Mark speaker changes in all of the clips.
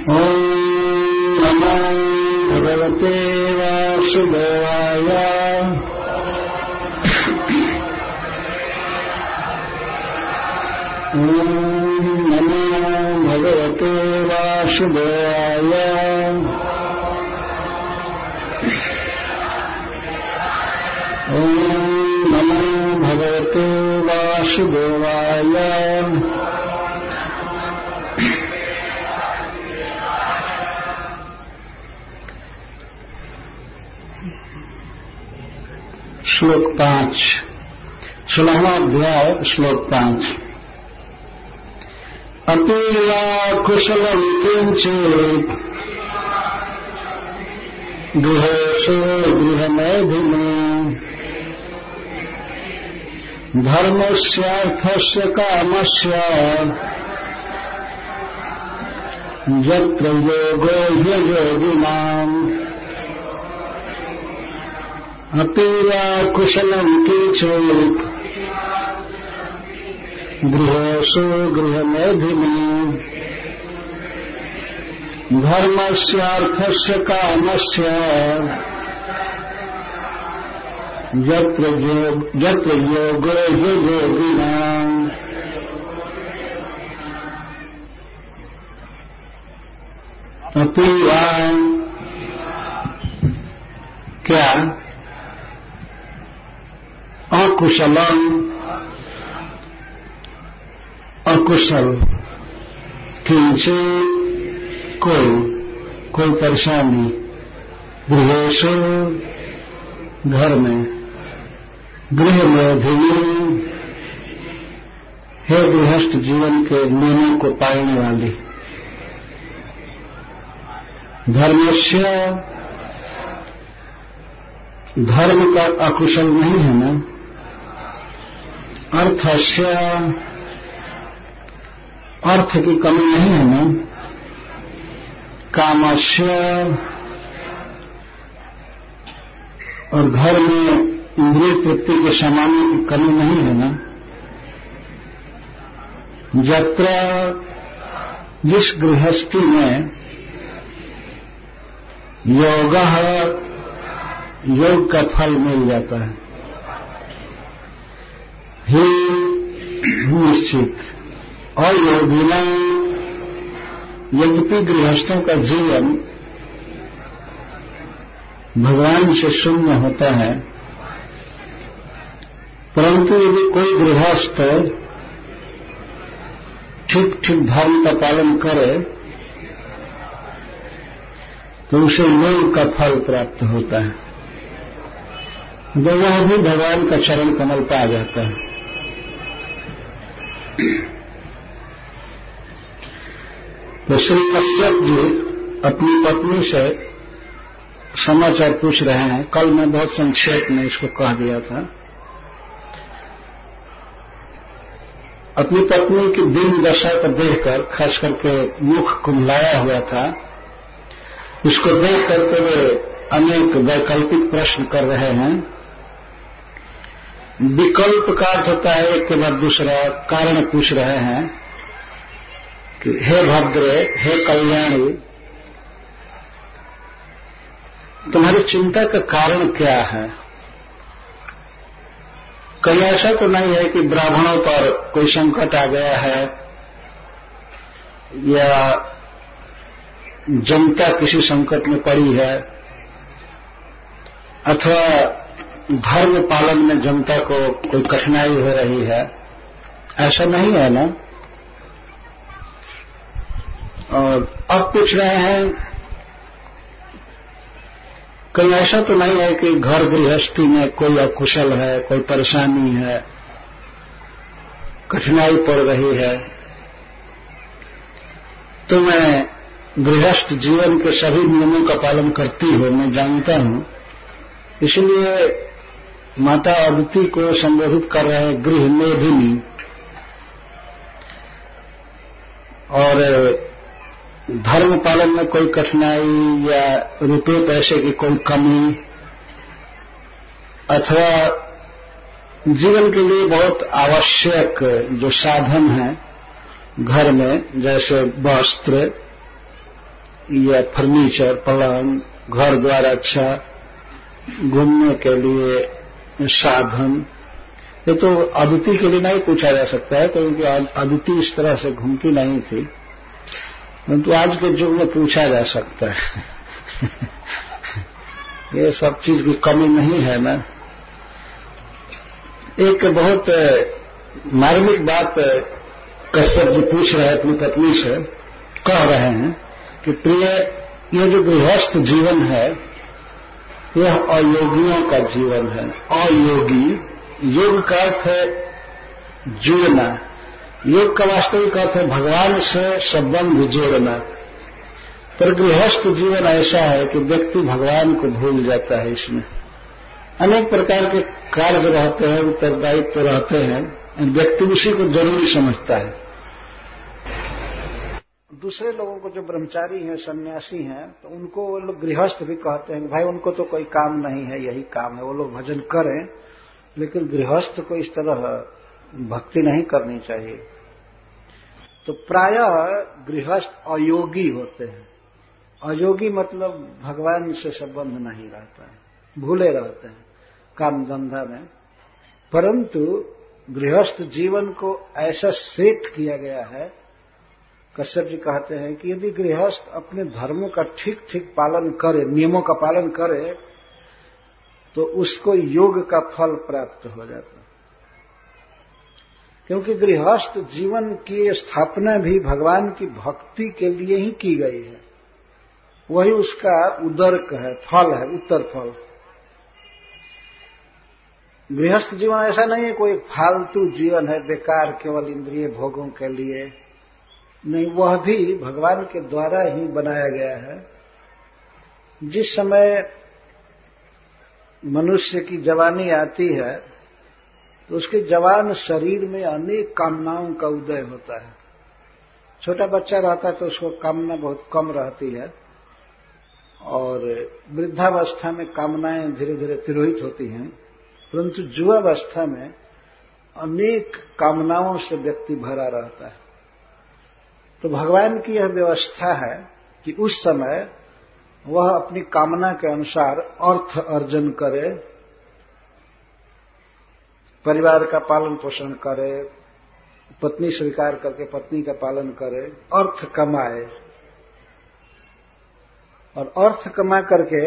Speaker 1: ॐ नमो भगवते वासुदेवाय। ॐ नमो भगवते वासुदेवाय। ॐ नमो भगवते वासुदेवाय। श्लोक 5, 16वां अध्याय, श्लोक 5। अपीया कुशलं किंचित् गृहेषु गृहमेधिने धर्मस्यार्थस्य कामस्य यत्र योगो ह्ययोगिनाम्। अपीया कुशलं किंचित् गृहेषु गृहमेधिने धर्मस्यार्थस्य कामस्य यत्र योगो ह्ययोगिनाम्। अपीया क्या अकुशलम अकुशल किंचित कोई परेशानी गृहेषु घर में गृह में भी हे गृहस्थ जीवन के नियमों को पालने वाली। धर्मस्य धर्म का अकुशल नहीं है ना। अर्थस्य अर्थ की कमी नहीं है ना। कामस्य और घर में इंद्रिय तृप्ति के सामानों की कमी नहीं है ना। यत्र जिस गृहस्थी में योग का फल मिल जाता है, ही निश्चित। और योगिना यद्यपि गृहस्थों का जीवन भगवान से शून्य होता है, परंतु यदि कोई गृहस्थ ठीक ठीक धर्म का पालन करे तो उसे योग का फल प्राप्त होता है, जो वह भी भगवान का चरण कमल पा जाता है। तो श्री कश्यप जी अपनी पत्नी से समाचार पूछ रहे हैं। कल मैं बहुत संक्षेप में इसको कह दिया था। अपनी पत्नी की दिन दशा को देखकर, खास करके मुख कुम्हलाया हुआ था, उसको देख करके वे अनेक वैकल्पिक प्रश्न कर रहे हैं। विकल्प का अर्थ होता है एक के बाद दूसरा कारण पूछ रहे हैं कि हे भद्रे, हे कल्याणी, तुम्हारी चिंता का कारण क्या है? कहीं ऐसा तो नहीं है कि ब्राह्मणों पर कोई संकट आ गया है या जनता किसी संकट में पड़ी है, अथवा धर्म पालन में जनता को कोई कठिनाई हो रही है? ऐसा नहीं है ना। और अब पूछ रहे हैं कहीं ऐसा तो नहीं है कि घर गृहस्थी में कोई अकुशल है, कोई परेशानी है, कठिनाई पड़ रही है? तो मैं गृहस्थ जीवन के सभी नियमों का पालन करती हूँ, मैं जानता हूँ। इसलिए माता अदिति को संबोधित कर रहे हैं गृह मेधिनी। और धर्म पालन में कोई कठिनाई या रुपये पैसे की कोई कमी अथवा जीवन के लिए बहुत आवश्यक जो साधन है घर में, जैसे वस्त्र, या फर्नीचर, पलंग, घर द्वार अच्छा, घूमने के लिए साधन, ये तो अदिति के लिए नहीं पूछा जा सकता है, क्योंकि अदिति इस तरह से घूमती नहीं थी, परंतु आज के युग में पूछा जा सकता है। ये सब चीज की कमी नहीं है ना। एक बहुत मार्मिक बात कश्यप जी पूछ रहे हैं अपनी पत्नी से, कह रहे हैं कि प्रिय, ये जो गृहस्थ जीवन है यह अयोगियों का जीवन है। अयोगी, योग का अर्थ है जुड़ना, योग का वास्तविक अर्थ है भगवान से संबंध जोड़ना। पर गृहस्थ जीवन ऐसा है कि व्यक्ति भगवान को भूल जाता है। इसमें अनेक प्रकार के कार्य रहते हैं, उत्तरदायित्व रहते हैं, व्यक्ति उसी को जरूरी समझता है। दूसरे लोगों को जो ब्रह्मचारी हैं, सन्यासी हैं, तो उनको वो लोग गृहस्थ भी कहते हैं। भाई उनको तो कोई काम नहीं है, यही काम है, वो लोग भजन करें, लेकिन गृहस्थ को इस तरह भक्ति नहीं करनी चाहिए। तो प्रायः गृहस्थ अयोगी होते हैं। अयोगी मतलब भगवान से संबंध नहीं रहता है, भूले रहते हैं काम धंधा में। परंतु गृहस्थ जीवन को ऐसा सेट किया गया है, कश्यप जी कहते हैं कि यदि गृहस्थ अपने धर्मों का ठीक ठीक पालन करे, नियमों का पालन करे, तो उसको योग का फल प्राप्त हो जाता है। क्योंकि गृहस्थ जीवन की स्थापना भी भगवान की भक्ति के लिए ही की गई है, वही उसका उदर्क है, फल है, उत्तर फल। गृहस्थ जीवन ऐसा नहीं है कोई फालतू जीवन है, बेकार केवल इंद्रिय भोगों के लिए नहीं, वह भी भगवान के द्वारा ही बनाया गया है। जिस समय मनुष्य की जवानी आती है तो उसके जवान शरीर में अनेक कामनाओं का उदय होता है। छोटा बच्चा रहता है तो उसको कामना बहुत कम रहती है, और वृद्धावस्था में कामनाएं धीरे धीरे तिरोहित होती हैं। परंतु युवावस्था में अनेक कामनाओं से व्यक्ति भरा रहता है। तो भगवान की यह व्यवस्था है कि उस समय वह अपनी कामना के अनुसार अर्थ अर्जन करे, परिवार का पालन पोषण करे, पत्नी स्वीकार करके पत्नी का पालन करे, अर्थ कमाए, और अर्थ कमा करके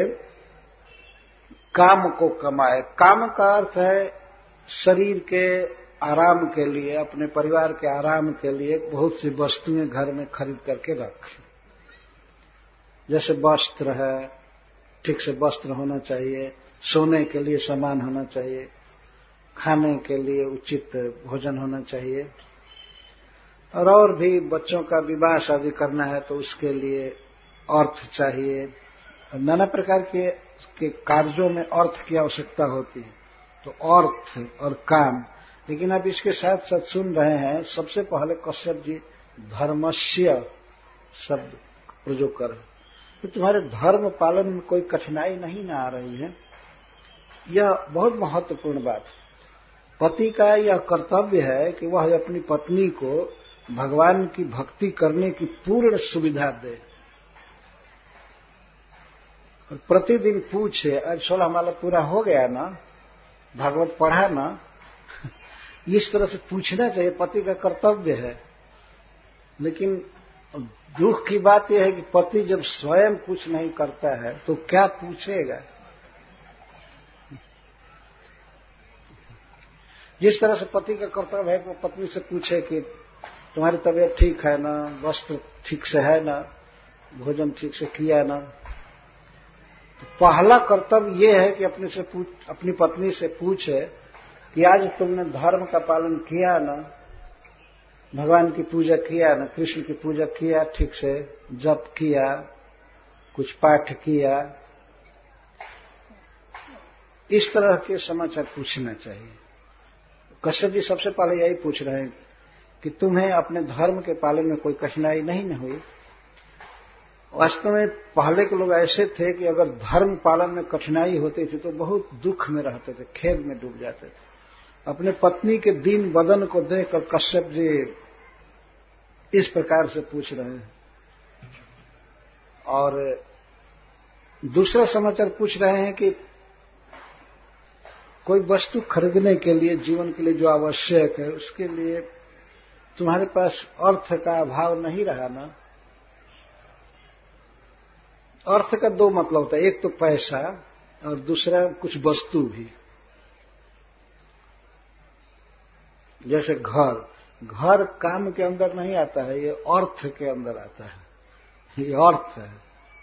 Speaker 1: काम को कमाए। काम का अर्थ है शरीर के आराम के लिए, अपने परिवार के आराम के लिए बहुत सी वस्तुएं घर में खरीद करके रखें। जैसे वस्त्र है, ठीक से वस्त्र होना चाहिए, सोने के लिए सामान होना चाहिए, खाने के लिए उचित भोजन होना चाहिए, और भी बच्चों का विवाह शादी करना है तो उसके लिए अर्थ चाहिए। नाना प्रकार के कार्यों में अर्थ की आवश्यकता होती है, तो अर्थ और काम। लेकिन अब इसके साथ साथ सुन रहे हैं, सबसे पहले कश्यप जी धर्मस्य शब्द प्रयोग कर, तो तुम्हारे धर्म पालन में कोई कठिनाई नहीं ना आ रही है। यह बहुत महत्वपूर्ण बात है। पति का यह कर्तव्य है कि वह अपनी पत्नी को भगवान की भक्ति करने की पूर्ण सुविधा दे, और प्रतिदिन पूछे, आज 16 माला पूरा हो गया ना, भागवत पढ़ा ना, इस तरह से पूछना चाहिए, पति का कर्तव्य है। लेकिन दुख की बात यह है कि पति जब स्वयं कुछ नहीं करता है तो क्या पूछेगा। जिस तरह से पति का कर्तव्य है कि वो पत्नी से पूछे कि तुम्हारी तबीयत ठीक है ना, वस्त्र ठीक से है ना, भोजन ठीक से किया ना, तो पहला कर्तव्य ये है कि अपनी पत्नी से पूछे कि आज तुमने धर्म का पालन किया ना, भगवान की पूजा किया ना, कृष्ण की पूजा किया, ठीक से जप किया, कुछ पाठ किया। इस तरह के समाचार पूछना चाहिए। कश्यप जी सबसे पहले यही पूछ रहे हैं कि तुम्हें अपने धर्म के पालन में कोई कठिनाई नहीं न हुई। वास्तव में पहले के लोग ऐसे थे कि अगर धर्म पालन में कठिनाई होती थी तो बहुत दुख में रहते थे, खेद में डूब जाते थे। अपने पत्नी के दीन बदन को देखकर कश्यप जी इस प्रकार से पूछ रहे हैं। और दूसरा समाचार पूछ रहे हैं कि कोई वस्तु खरीदने के लिए, जीवन के लिए जो आवश्यक है, उसके लिए तुम्हारे पास अर्थ का अभाव नहीं रहा ना। अर्थ का दो मतलब होता है, एक तो पैसा और दूसरा कुछ वस्तु भी। जैसे घर काम के अंदर नहीं आता है, ये अर्थ के अंदर आता है, ये अर्थ है।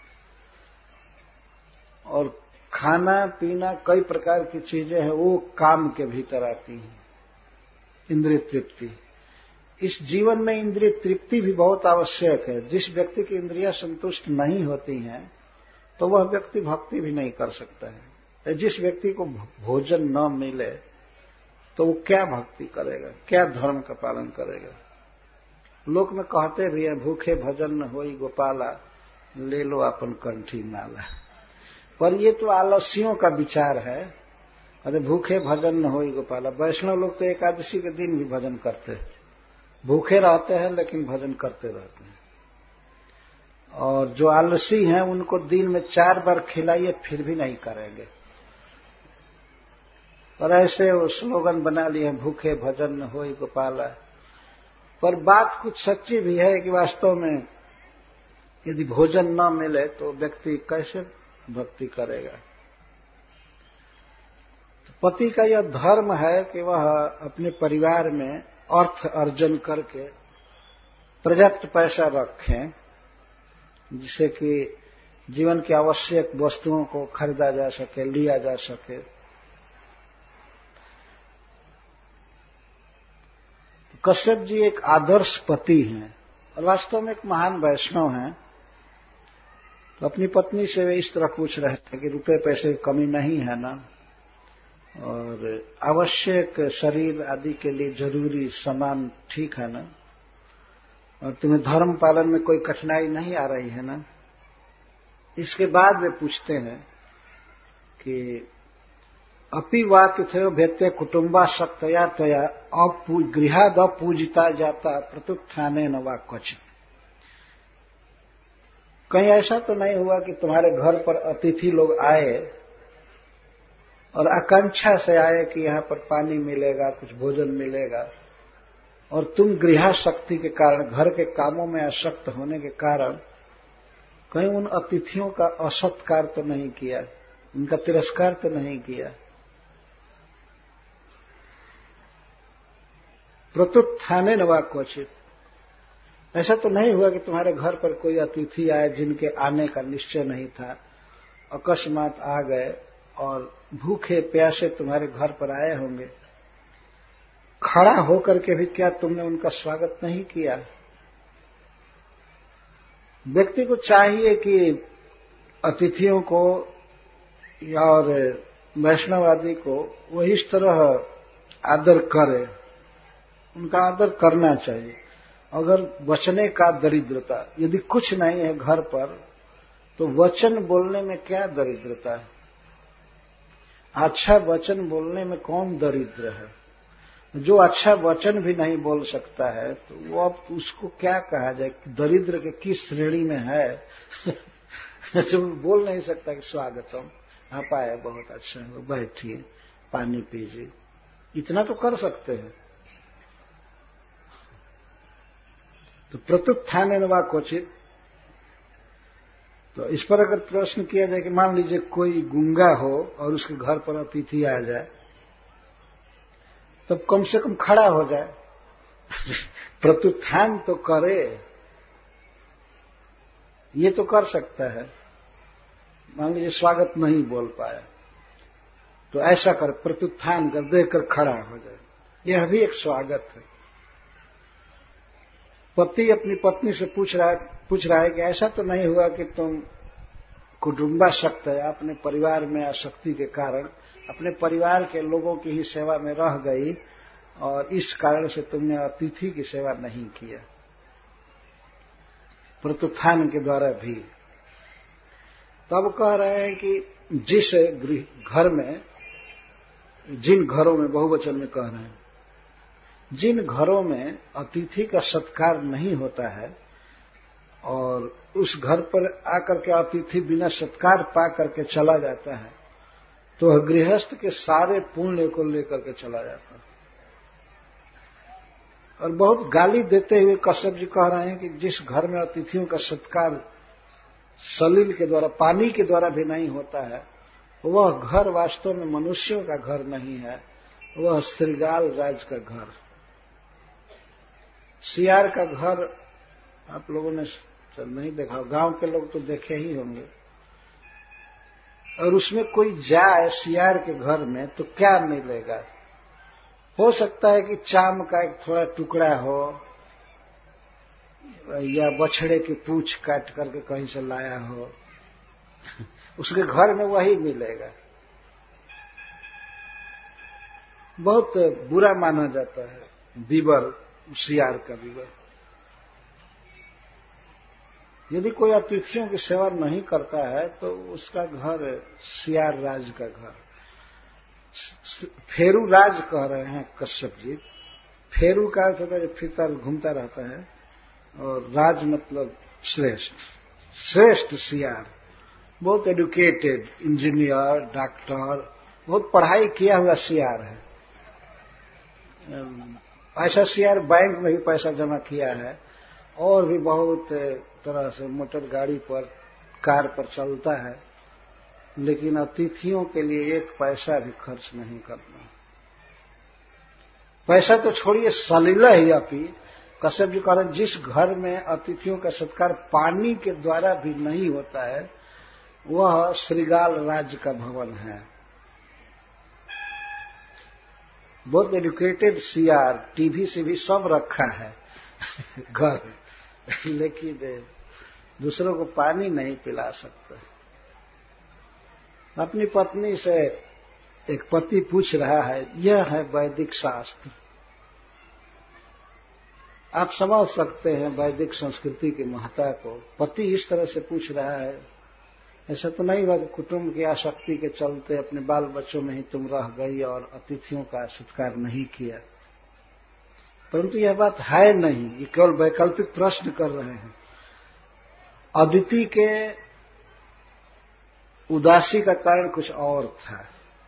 Speaker 1: और खाना पीना कई प्रकार की चीजें हैं, वो काम के भीतर आती हैं। इंद्रिय तृप्ति, इस जीवन में इंद्रिय तृप्ति भी बहुत आवश्यक है। जिस व्यक्ति की इंद्रियां संतुष्ट नहीं होती हैं तो वह व्यक्ति भक्ति भी नहीं कर सकता है। जिस व्यक्ति को भोजन न मिले तो वो क्या भक्ति करेगा, क्या धर्म का पालन करेगा। लोक में कहते भी हैं, भूखे भजन न होई गोपाला, ले लो अपन कंठी माला। पर ये तो आलस्यों का विचार है। अरे भूखे भजन न होई गोपाला, वैष्णव लोग तो एकादशी के दिन भी भजन करते हैं, भूखे रहते हैं लेकिन भजन करते रहते हैं। और जो आलसी हैं उनको दिन में 4 बार खिलाइए फिर भी नहीं करेंगे। और ऐसे वो स्लोगन बना लिए हैं, भूखे भजन न होई गोपाला। पर बात कुछ सच्ची भी है कि वास्तव में यदि भोजन न मिले तो व्यक्ति कैसे भक्ति करेगा। तो पति का यह धर्म है कि वह अपने परिवार में अर्थ अर्जन करके पर्याप्त पैसा रखें, जिससे कि जीवन की आवश्यक वस्तुओं को खरीदा जा सके, लिया जा सके। कश्यप जी एक आदर्श पति हैं और वास्तव में एक महान वैष्णव हैं। तो अपनी पत्नी से वे इस तरह पूछ रहे थे कि रुपए पैसे की कमी नहीं है ना, और आवश्यक शरीर आदि के लिए जरूरी सामान ठीक है ना, और तुम्हें धर्म पालन में कोई कठिनाई नहीं आ रही है ना। इसके बाद वे पूछते हैं कि अपि वा तिथयो भेत्य कुटुंबा शक्तया त्वया गृहाद अपूजिता जाता प्रत्युत्थाने न वा क्वचित्। कहीं ऐसा तो नहीं हुआ कि तुम्हारे घर पर अतिथि लोग आए और आकांक्षा से आए कि यहाँ पर पानी मिलेगा, कुछ भोजन मिलेगा, और तुम गृहाशक्ति के कारण, घर के कामों में आसक्त होने के कारण कहीं उन अतिथियों का असत्कार तो नहीं किया, उनका तिरस्कार तो नहीं किया। प्रत्युत्थाने न वा क्वचित्, ऐसा तो नहीं हुआ कि तुम्हारे घर पर कोई अतिथि आए जिनके आने का निश्चय नहीं था, अकस्मात आ गए और भूखे प्यासे तुम्हारे घर पर आए होंगे, खड़ा होकर के भी क्या तुमने उनका स्वागत नहीं किया। व्यक्ति को चाहिए कि अतिथियों को और वैष्णव आदि को वो इस तरह आदर करे, उनका आदर करना चाहिए। अगर वचने का दरिद्रता, यदि कुछ नहीं है घर पर तो वचन बोलने में क्या दरिद्रता है। अच्छा वचन बोलने में कौन दरिद्र है। जो अच्छा वचन भी नहीं बोल सकता है तो वो अब उसको क्या कहा जाए, दरिद्र के किस श्रेणी में है। जो बोल नहीं सकता कि स्वागतम, आप आए, बहुत अच्छा है, बैठिए, पानी पीजिए, इतना तो कर सकते हैं। तो प्रत्युत्थाने न वा क्वचित्। तो इस पर अगर प्रश्न किया जाए कि मान लीजिए कोई गूंगा हो और उसके घर पर अतिथि आ जाए, तब कम से कम खड़ा हो जाए, प्रत्युत्थान तो करे, ये तो कर सकता है। मान लीजिए स्वागत नहीं बोल पाया तो ऐसा कर, प्रत्युत्थान कर, देखकर खड़ा हो जाए, यह भी एक स्वागत है। पति अपनी पत्नी से पूछ रहा है कि ऐसा तो नहीं हुआ कि तुम कुटुंबासक्त है, अपने परिवार में आसक्ति के कारण अपने परिवार के लोगों की ही सेवा में रह गई और इस कारण से तुमने अतिथि की सेवा नहीं किया। प्रत्युत्थान के द्वारा भी। तब कह रहे हैं कि जिस घर में, जिन घरों में, बहुवचन में कह रहे हैं, जिन घरों में अतिथि का सत्कार नहीं होता है और उस घर पर आकर के अतिथि बिना सत्कार पा करके चला जाता है तो वह गृहस्थ के सारे पुण्य को लेकर के चला जाता है। और बहुत गाली देते हुए कश्यप जी कह रहे हैं कि जिस घर में अतिथियों का सत्कार सलील के द्वारा, पानी के द्वारा भी नहीं होता है, वह घर वास्तव में मनुष्यों का घर नहीं है, वह श्रृगाल राज का घर। सियार का घर आप लोगों ने नहीं देखा, गांव के लोग तो देखे ही होंगे। और उसमें कोई जाए सियार के घर में तो क्या मिलेगा? हो सकता है कि चाम का एक थोड़ा टुकड़ा हो या बछड़े की पूंछ काट करके कहीं से लाया हो, उसके घर में वही मिलेगा। बहुत बुरा माना जाता है बीबर, सियार का बीबर। यदि कोई अतिथियों की सेवा नहीं करता है तो उसका घर सियार राज का घर। फेरू राज कह रहे हैं कश्यप जी। फेरू का अर्थ होता है फिरता घूमता रहता है, और राज मतलब श्रेष्ठ, श्रेष्ठ सियार। बहुत एडुकेटेड, इंजीनियर, डॉक्टर, बहुत पढ़ाई किया हुआ सियार है। ऐसा सियार बैंक में भी पैसा जमा किया है और भी बहुत तरह से मोटर गाड़ी पर, कार पर चलता है, लेकिन अतिथियों के लिए एक पैसा भी खर्च नहीं करना। पैसा तो छोड़िए, सलीला ही अपी। कश्यप जी कह रहे हैं जिस घर में अतिथियों का सत्कार पानी के द्वारा भी नहीं होता है वह श्रृगाल राज्य का भवन है। बहुत एडुकेटेड सियार, टीवी से भी सब रखा है घर, लेकिन दूसरों को पानी नहीं पिला सकता। अपनी पत्नी से एक पति पूछ रहा है, यह है वैदिक शास्त्र। आप समझ सकते हैं वैदिक संस्कृति की महत्ता को। पति इस तरह से पूछ रहा है, ऐसा तो नहीं हुआ कि कुटुंब की आसक्ति के चलते अपने बाल बच्चों में ही तुम रह गई और अतिथियों का सत्कार नहीं किया। परंतु यह बात है नहीं, ये केवल वैकल्पिक प्रश्न कर रहे हैं। अदिति के उदासी का कारण कुछ और था।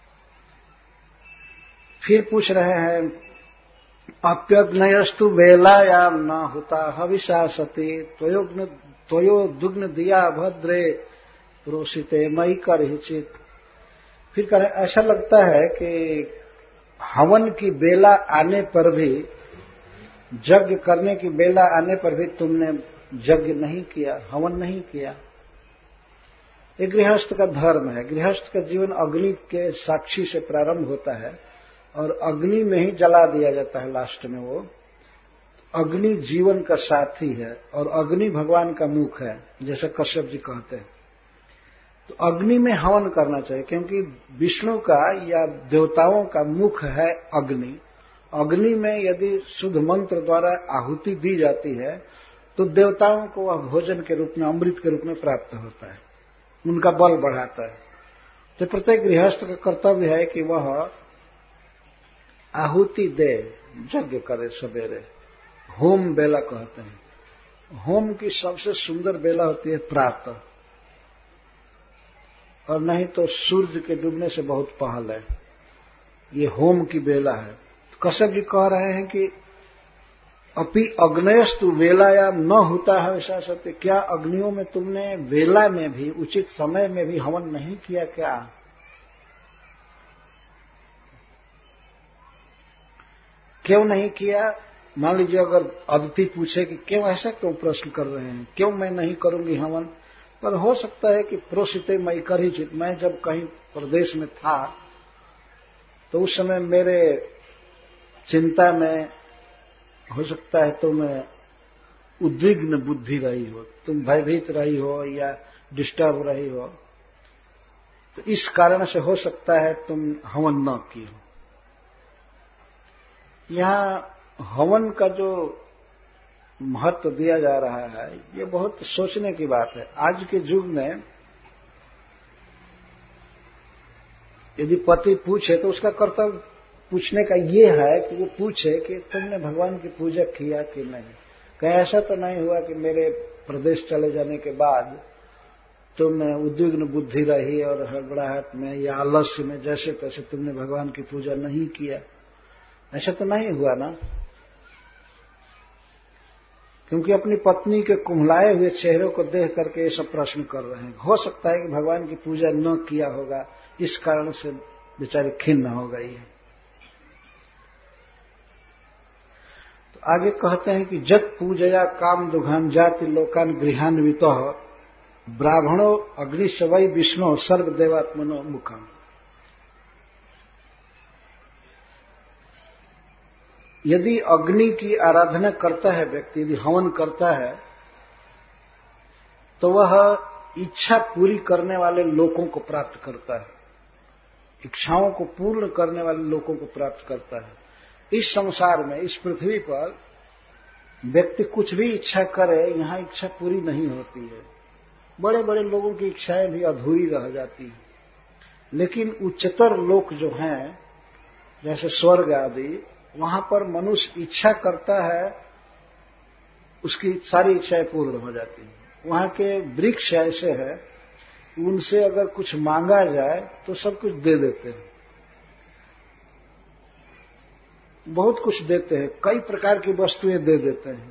Speaker 1: फिर पूछ रहे हैं, अप्यग्नयस्तु वेलायाम न हुता हविषा सती त्वयो दुग्न दिया भद्रे प्रोषिते मई कर हिचित। फिर कह रहे ऐसा लगता है कि हवन की बेला आने पर भी, यज्ञ करने की बेला आने पर भी तुमने यज्ञ नहीं किया, हवन नहीं किया। ये गृहस्थ का धर्म है। गृहस्थ का जीवन अग्नि के साक्षी से प्रारंभ होता है और अग्नि में ही जला दिया जाता है लास्ट में। वो अग्नि जीवन का साथी है और अग्नि भगवान का मुख है, जैसे कश्यप जी कहते हैं। तो अग्नि में हवन करना चाहिए, क्योंकि विष्णु का या देवताओं का मुख है अग्नि। अग्नि में यदि शुद्ध मंत्र द्वारा आहुति दी जाती है तो देवताओं को वह भोजन के रूप में, अमृत के रूप में प्राप्त होता है, उनका बल बढ़ाता है। तो प्रत्येक गृहस्थ का कर्तव्य है कि वह आहुति दे, यज्ञ करे सवेरे। होम बेला कहते हैं। होम की सबसे सुंदर बेला होती है प्रातः, और नहीं तो सूर्य के डूबने से बहुत पहले। ये होम की बेला है। तो कश्यप जी कह रहे हैं कि अपि अग्नयस्तु वेलायाम न होता है ऐसा सत्य। क्या अग्नियों में तुमने वेला में भी, उचित समय में भी हवन नहीं किया क्या? क्यों नहीं किया? मान लीजिए अगर अदिति पूछे कि क्यों, ऐसा क्यों प्रश्न कर रहे हैं, क्यों मैं नहीं करूंगी हवन? पर हो सकता है कि प्रोषिते मई कर ही चित। मैं जब कहीं प्रदेश में था तो उस समय मेरे चिंता में हो सकता है तुम उद्विग्न बुद्धि रही हो, तुम भयभीत रही हो या डिस्टर्ब रही हो, तो इस कारण से हो सकता है तुम हवन न की हो। यहां हवन का जो महत्व दिया जा रहा है ये बहुत सोचने की बात है। आज के युग में यदि पति पूछे तो उसका कर्तव्य पूछने का ये है कि वो पूछे कि तुमने भगवान की पूजा किया कि नहीं। कहीं ऐसा तो नहीं हुआ कि मेरे प्रदेश चले जाने के बाद तुम उद्विग्न बुद्धि रही और हड़बड़ाहट में या आलस्य में जैसे तैसे तुमने भगवान की पूजा नहीं किया, ऐसा तो नहीं हुआ ना? क्योंकि अपनी पत्नी के कुम्हलाए हुए चेहरों को देख करके ये सब प्रश्न कर रहे हैं। हो सकता है कि भगवान की पूजा न किया होगा, इस कारण से बेचारे खिन्न हो गई है। तो आगे कहते हैं कि जत पूजया काम दुघान जाति लोकान गृहान्वितः ब्राह्मणो अग्निशवै विष्णु सर्वदेवात्मनो मुखम। यदि अग्नि की आराधना करता है व्यक्ति, यदि हवन करता है, तो वह इच्छा पूरी करने वाले लोगों को प्राप्त करता है, इच्छाओं को पूर्ण करने वाले लोगों को प्राप्त करता है। इस संसार में, इस पृथ्वी पर व्यक्ति कुछ भी इच्छा करे, यहां इच्छा पूरी नहीं होती है। बड़े बड़े लोगों की इच्छाएं भी अधूरी रह जाती हैं। लेकिन उच्चतर लोक जो हैं, जैसे स्वर्ग आदि, वहां पर मनुष्य इच्छा करता है, उसकी सारी इच्छाएं पूर्ण हो जाती हैं। वहां के वृक्ष ऐसे हैं, उनसे अगर कुछ मांगा जाए तो सब कुछ दे देते हैं, बहुत कुछ देते हैं, कई प्रकार की वस्तुएं दे देते हैं।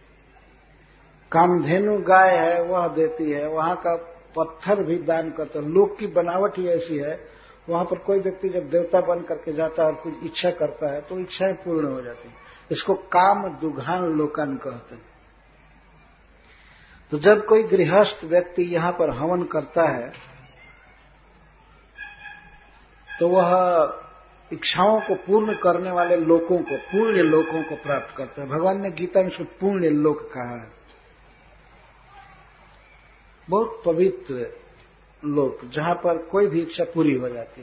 Speaker 1: कामधेनु गाय है, वह देती है, वहां का पत्थर भी दान करता है। लोक की बनावट ही ऐसी है, वहां पर कोई व्यक्ति जब देवता बन करके जाता है और कुछ इच्छा करता है तो इच्छाएं पूर्ण हो जाती हैं। इसको काम दुघान लोकान कहते हैं। तो जब कोई गृहस्थ व्यक्ति यहां पर हवन करता है तो वह इच्छाओं को पूर्ण करने वाले लोकों को, पुण्य लोकों को प्राप्त करता है। भगवान ने गीता में इसको पुण्य लोक कहा है, बहुत पवित्र लोक, जहां पर कोई भी इच्छा पूरी हो जाती है,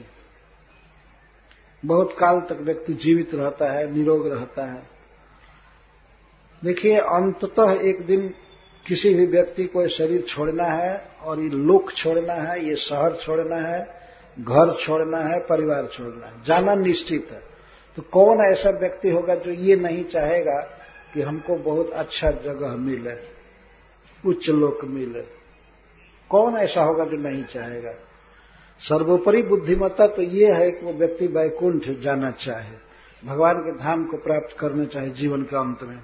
Speaker 1: बहुत काल तक व्यक्ति जीवित रहता है, निरोग रहता है। देखिए, अंततः एक दिन किसी भी व्यक्ति को ये शरीर छोड़ना है और ये लोक छोड़ना है, ये शहर छोड़ना है, घर छोड़ना है, परिवार छोड़ना है, जाना निश्चित है। तो कौन ऐसा व्यक्ति होगा जो ये नहीं चाहेगा कि हमको बहुत अच्छा जगह मिले, उच्च लोक मिले? कौन ऐसा होगा जो नहीं चाहेगा? सर्वोपरि बुद्धिमत्ता तो ये है कि वो व्यक्ति वैकुंठ जाना चाहे, भगवान के धाम को प्राप्त करना चाहे जीवन के अंत में।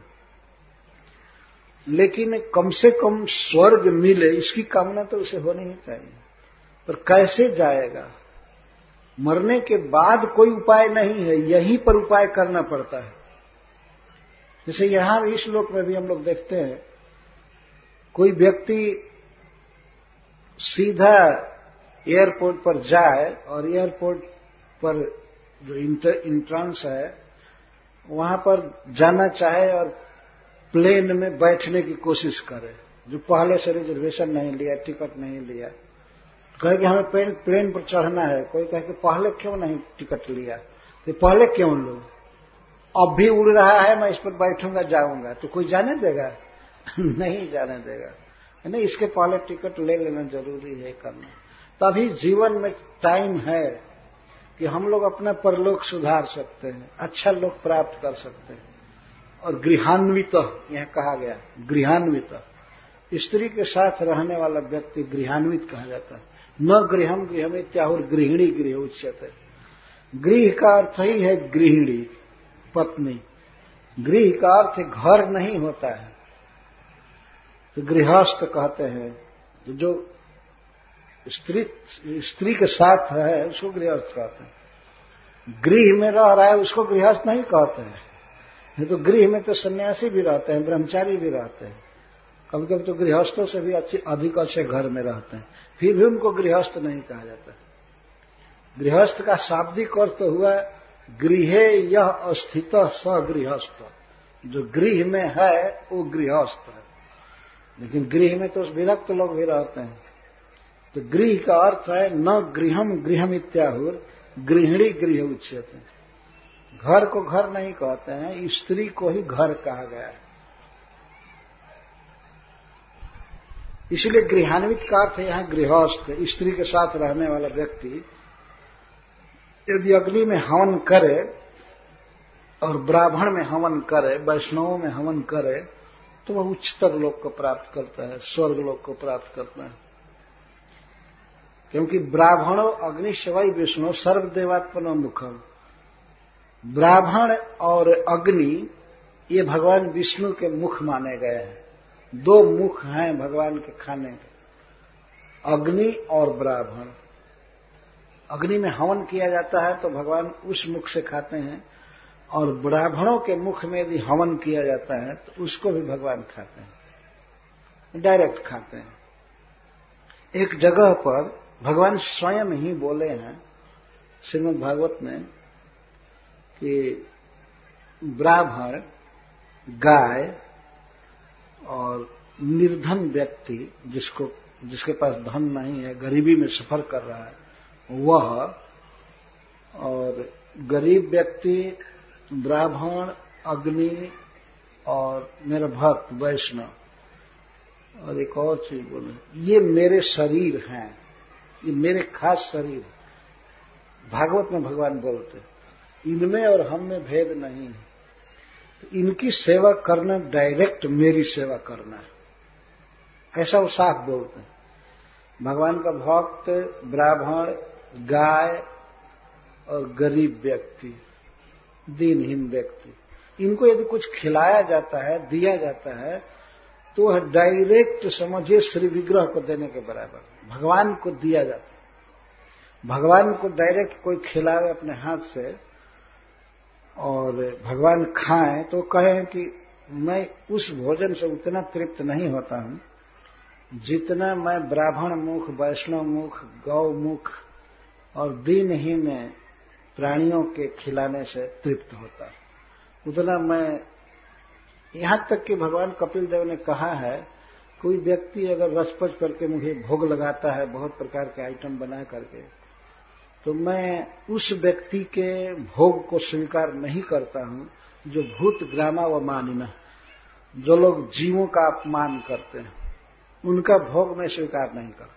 Speaker 1: लेकिन कम से कम स्वर्ग मिले, इसकी कामना तो उसे होनी ही चाहिए। पर कैसे जाएगा? मरने के बाद कोई उपाय नहीं है, यहीं पर उपाय करना पड़ता है। जैसे यहां इस लोक में भी हम लोग देखते हैं, कोई व्यक्ति सीधा एयरपोर्ट पर जाए और एयरपोर्ट पर जो इंट्रांस है वहां पर जाना चाहे और प्लेन में बैठने की कोशिश करे, जो पहले से रिजर्वेशन नहीं लिया, टिकट नहीं लिया, कहे कि हमें प्लेन पर चढ़ना है। कोई कहे कि पहले क्यों नहीं टिकट लिया? तो पहले क्यों लो? अब भी उड़ रहा है, मैं इस पर बैठूंगा, जाऊंगा, तो कोई जाने देगा? नहीं जाने देगा। नहीं, इसके पहले टिकट ले लेना जरूरी है करना। तभी जीवन में टाइम है कि हम लोग अपना परलोक सुधार सकते हैं, अच्छा लोक प्राप्त कर सकते हैं। और गृहान्वित, यह कहा गया गृहान्वित, स्त्री के साथ रहने वाला व्यक्ति गृहान्वित कहा जाता है। न गृहम गृहमित्याहुर गृहिणी गृह उच्यते। गृह का अर्थ ही है गृहिणी, पत्नी। गृह का अर्थ घर नहीं होता है, तो गृहस्थ कहते हैं। तो जो स्त्री के साथ है उसको गृहस्थ कहते हैं। गृह में रह रहा है उसको गृहस्थ नहीं कहते हैं। नहीं तो गृह में तो सन्यासी भी रहते हैं, ब्रह्मचारी भी रहते हैं, कभी कभी तो गृहस्थों से भी अधिक अच्छे घर में रहते हैं, फिर भी उनको गृहस्थ नहीं कहा जाता। गृहस्थ का शाब्दिक अर्थ हुआ गृहे यह स्थित स गृहस्थ। जो गृह में है वो गृहस्थ है। लेकिन गृह में तो विरक्त लोग भी रहते हैं। तो गृह का अर्थ है न गृहम गृहमित्याहुर गृहिणी गृह उच्यते। घर को घर नहीं कहते हैं, स्त्री को ही घर कहा गया है। इसलिए गृहान्वित का अर्थ है यहां गृहस्थ, स्त्री के साथ रहने वाला व्यक्ति। यदि अग्नि में हवन करे और ब्राह्मण में हवन करे, वैष्णवों में हवन करे, तो वह उच्चतर लोक को प्राप्त करता है, स्वर्ग लोक को प्राप्त करता है। क्योंकि ब्राह्मणो अग्नि शवई विष्णु सर्वदेवात्मनो मुखम, ब्राह्मण और अग्नि ये भगवान विष्णु के मुख माने गए हैं। दो मुख हैं भगवान के खाने के, अग्नि और ब्राह्मण। अग्नि में हवन किया जाता है तो भगवान उस मुख से खाते हैं, और ब्राह्मणों के मुख में यदि हवन किया जाता है तो उसको भी भगवान खाते हैं, डायरेक्ट खाते हैं। एक जगह पर भगवान स्वयं ही बोले हैं श्रीमद् भागवत में कि ब्राह्मण, गाय और निर्धन व्यक्ति जिसके पास धन नहीं है, गरीबी में सफर कर रहा है, वह, और गरीब व्यक्ति, ब्राह्मण, अग्नि और मेरा भक्त वैष्णव, और एक और चीज बोले, ये मेरे शरीर हैं, ये मेरे खास शरीर। भागवत में भगवान बोलते इनमें और हम में भेद नहीं है, तो इनकी सेवा करना डायरेक्ट मेरी सेवा करना है, ऐसा वो साफ बोलते हैं। भगवान का भक्त, ब्राह्मण, गाय और गरीब व्यक्ति, दीनहीन व्यक्ति, इनको यदि कुछ खिलाया जाता है, दिया जाता है, तो वह डायरेक्ट समझिए श्री विग्रह को देने के बराबर, भगवान को दिया जाता है। भगवान को डायरेक्ट कोई खिलावे अपने हाथ से और भगवान खाएं तो कहें कि मैं उस भोजन से उतना तृप्त नहीं होता हूं जितना मैं ब्राह्मण मुख, वैष्णव मुख, गौ मुख और दीनहीन प्राणियों के खिलाने से तृप्त होता हूं, उतना मैं। यहां तक कि भगवान कपिल देव ने कहा है, कोई व्यक्ति अगर रसपच करके मुझे भोग लगाता है बहुत प्रकार के आइटम बना करके, तो मैं उस व्यक्ति के भोग को स्वीकार नहीं करता हूं जो भूत ग्रामा व मानिना, जो लोग जीवों का अपमान करते हैं, उनका भोग मैं स्वीकार नहीं करता।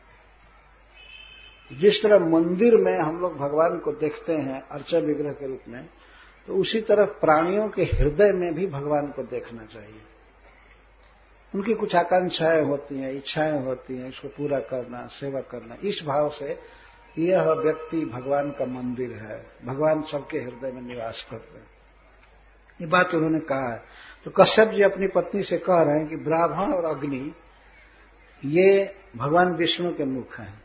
Speaker 1: जिस तरह मंदिर में हम लोग भगवान को देखते हैं अर्चा विग्रह के रूप में, तो उसी तरह प्राणियों के हृदय में भी भगवान को देखना चाहिए। उनकी कुछ आकांक्षाएं होती हैं, इच्छाएं होती हैं, इसको पूरा करना, सेवा करना, इस भाव से यह व्यक्ति भगवान का मंदिर है, भगवान सबके हृदय में निवास करते हैं। ये बात उन्होंने कहा है। तो कश्यप जी अपनी पत्नी से कह रहे हैं कि ब्राह्मण और अग्नि ये भगवान विष्णु के मुख हैं।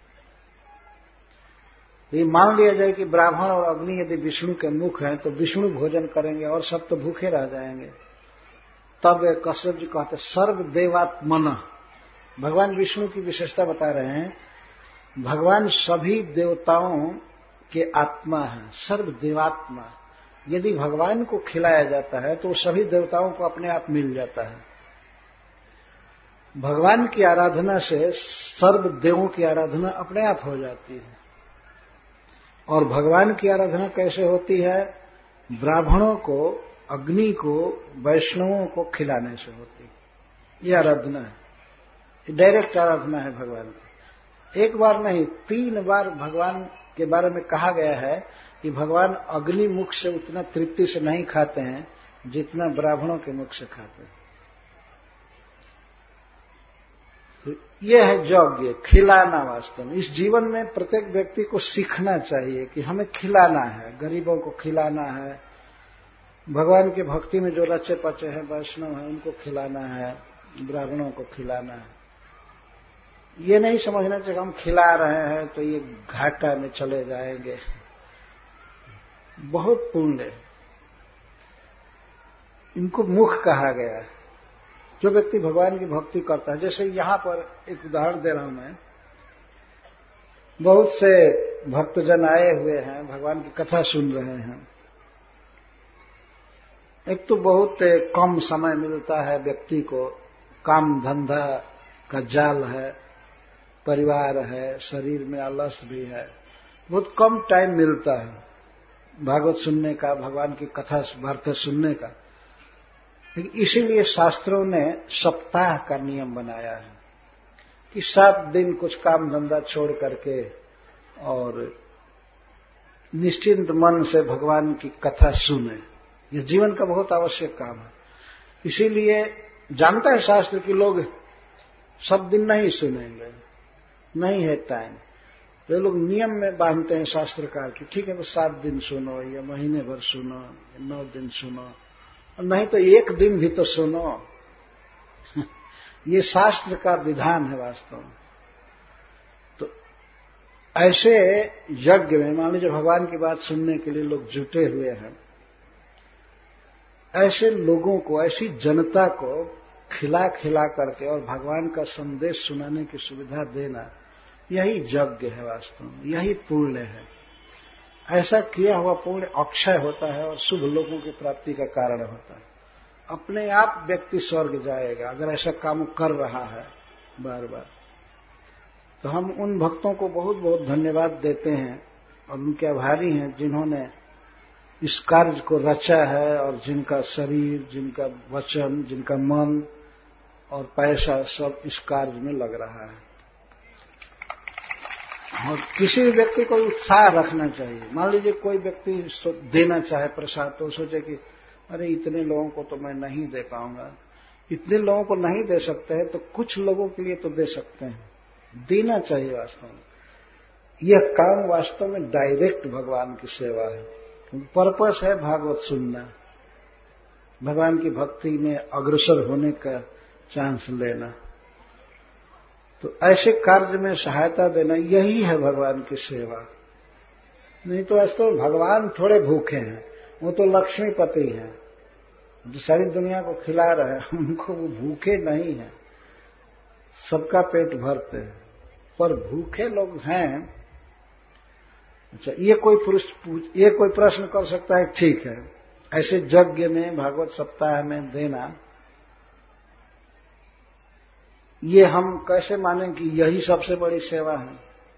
Speaker 1: ये मान लिया जाए कि ब्राह्मण और अग्नि यदि विष्णु के मुख हैं तो विष्णु भोजन करेंगे और सब तो भूखे रह जाएंगे। तब कश्यप जी कहते सर्वदेवात्मन, भगवान विष्णु की विशेषता बता रहे हैं, भगवान सभी देवताओं के आत्मा है, सर्वदेवात्मा। यदि भगवान को खिलाया जाता है तो सभी देवताओं को अपने आप मिल जाता है। भगवान की आराधना से सर्वदेवों की आराधना अपने आप हो जाती है। और भगवान की आराधना कैसे होती है? ब्राह्मणों को, अग्नि को, वैष्णवों को खिलाने से होती है। ये आराधना है, डायरेक्ट आराधना है भगवान की। एक बार नहीं, 3 बार भगवान के बारे में कहा गया है कि भगवान अग्नि मुख से उतना तृप्ति से नहीं खाते हैं जितना ब्राह्मणों के मुख से खाते हैं। तो यह है यज्ञ, खिलाना। वास्तव में इस जीवन में प्रत्येक व्यक्ति को सीखना चाहिए कि हमें खिलाना है, गरीबों को खिलाना है, भगवान की भक्ति में जो रचे पचे हैं, वैष्णव हैं, उनको खिलाना है, ब्राह्मणों को खिलाना है। ये नहीं समझना चाहिए हम खिला रहे हैं तो ये घाटा में चले जाएंगे। बहुत पुण्य इनको मुख कहा गया है। जो व्यक्ति भगवान की भक्ति करता है, जैसे यहां पर एक उदाहरण दे रहा हूं मैं, बहुत से भक्तजन आए हुए हैं, भगवान की कथा सुन रहे हैं। एक तो बहुत कम समय मिलता है व्यक्ति को, काम धंधा का जाल है, परिवार है, शरीर में आलस भी है, बहुत कम टाइम मिलता है भागवत सुनने का, भगवान की कथा वार्ता सुनने का। इसीलिए शास्त्रों ने सप्ताह का नियम बनाया है कि 7 दिन कुछ काम धंधा छोड़ करके और निश्चिंत मन से भगवान की कथा सुने। यह जीवन का बहुत आवश्यक काम है। इसीलिए जानता है शास्त्र कि लोग सब दिन नहीं सुनेंगे, नहीं है टाइम, तो लोग नियम में बांधते हैं शास्त्रकार की, ठीक है तो 7 दिन सुनो या महीने भर सुनो या 9 दिन सुनो, और नहीं तो 1 दिन भी तो सुनो। ये शास्त्र का विधान है वास्तव में। तो ऐसे यज्ञ में मान लीजिए भगवान की बात सुनने के लिए लोग जुटे हुए हैं, ऐसे लोगों को, ऐसी जनता को खिला खिला करके और भगवान का संदेश सुनाने की सुविधा देना, यही यज्ञ है वास्तव में, यही पुण्य है। ऐसा किया हुआ पुण्य अक्षय होता है और शुभ लोगों की प्राप्ति का कारण होता है। अपने आप व्यक्ति स्वर्ग जाएगा अगर ऐसा काम कर रहा है बार बार। तो हम उन भक्तों को बहुत बहुत धन्यवाद देते हैं और उनके आभारी हैं जिन्होंने इस कार्य को रचा है और जिनका शरीर, जिनका वचन, जिनका मन और पैसा सब इस कार्य में लग रहा है। और किसी भी व्यक्ति को उत्साह रखना चाहिए। मान लीजिए कोई व्यक्ति देना चाहे प्रसाद, तो सोचे कि अरे इतने लोगों को तो मैं नहीं दे पाऊंगा, इतने लोगों को नहीं दे सकते हैं तो कुछ लोगों के लिए तो दे सकते हैं, देना चाहिए वास्तव में। यह काम वास्तव में डायरेक्ट भगवान की सेवा है। पर्पस है भागवत सुनना, भगवान की भक्ति में अग्रसर होने का चांस लेना। तो ऐसे कार्य में सहायता देना यही है भगवान की सेवा। नहीं तो वास्तव में भगवान थोड़े भूखे हैं, वो तो लक्ष्मीपति हैं जो सारी दुनिया को खिला रहे हैं, उनको वो भूखे नहीं हैं, सबका पेट भरते हैं। पर भूखे लोग हैं। अच्छा, ये कोई प्रश्न कर सकता है, ठीक है ऐसे यज्ञ में, भागवत सप्ताह में देना, ये हम कैसे मानें कि यही सबसे बड़ी सेवा है?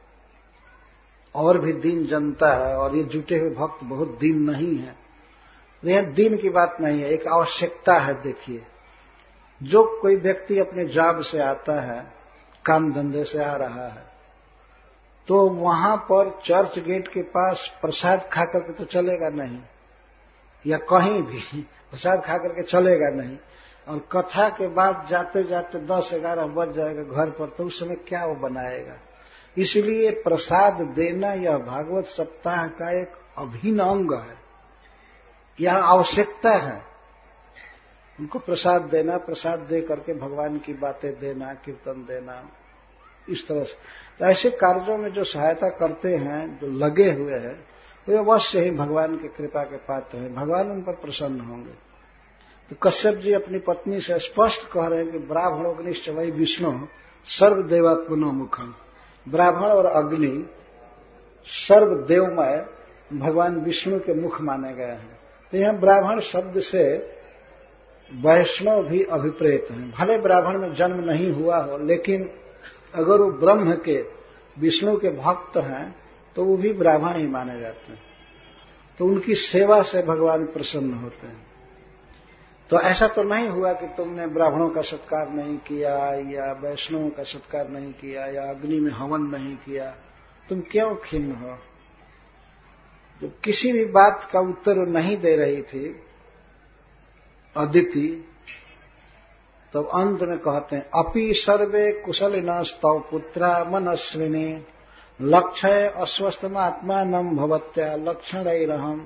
Speaker 1: और भी दीन जनता है और ये जुटे हुए भक्त बहुत दीन नहीं है। यह दीन की बात नहीं है, एक आवश्यकता है। देखिए, जो कोई व्यक्ति अपने जॉब से आता है, काम धंधे से आ रहा है, तो वहां पर चर्च गेट के पास प्रसाद खा करके तो चलेगा नहीं, या कहीं भी प्रसाद खा करके चलेगा नहीं। और कथा के बाद जाते जाते 10-11 बज जाएगा घर पर, तो उस समय क्या वो बनाएगा? इसलिए प्रसाद देना यह भागवत सप्ताह का एक अभिन्न अंग है, यह आवश्यकता है। उनको प्रसाद देना, प्रसाद दे करके भगवान की बातें देना, कीर्तन देना, इस तरह से। तो ऐसे कार्यों में जो सहायता करते हैं, जो लगे हुए हैं, वे अवश्य ही भगवान की कृपा के पात्र हैं, भगवान उन पर प्रसन्न होंगे। तो कश्यप जी अपनी पत्नी से स्पष्ट कह रहे हैं कि ब्राह्मणोग्निश्च वै विष्णु सर्वदेवात्मनो मुखम। ब्राह्मण और अग्नि सर्वदेवमय भगवान विष्णु के मुख माने गए हैं। तो यहां ब्राह्मण शब्द से वैष्णव भी अभिप्रेत हैं। भले ब्राह्मण में जन्म नहीं हुआ हो, लेकिन अगर वो ब्रह्म के, विष्णु के भक्त हैं तो वो भी ब्राह्मण ही माने जाते हैं। तो उनकी सेवा से भगवान प्रसन्न होते हैं। तो ऐसा तो नहीं हुआ कि तुमने ब्राह्मणों का सत्कार नहीं किया या वैष्णवों का सत्कार नहीं किया या अग्नि में हवन नहीं किया, तुम क्यों खिन्न हो? जो किसी भी बात का उत्तर नहीं दे रही थी अदिति, तब अंत में कहते हैं अपि सर्वे कुशलिनस्तव पुत्रा मनस्विनी लक्षय अस्वस्थमात्मानं भवत्या लक्षणैरहम्।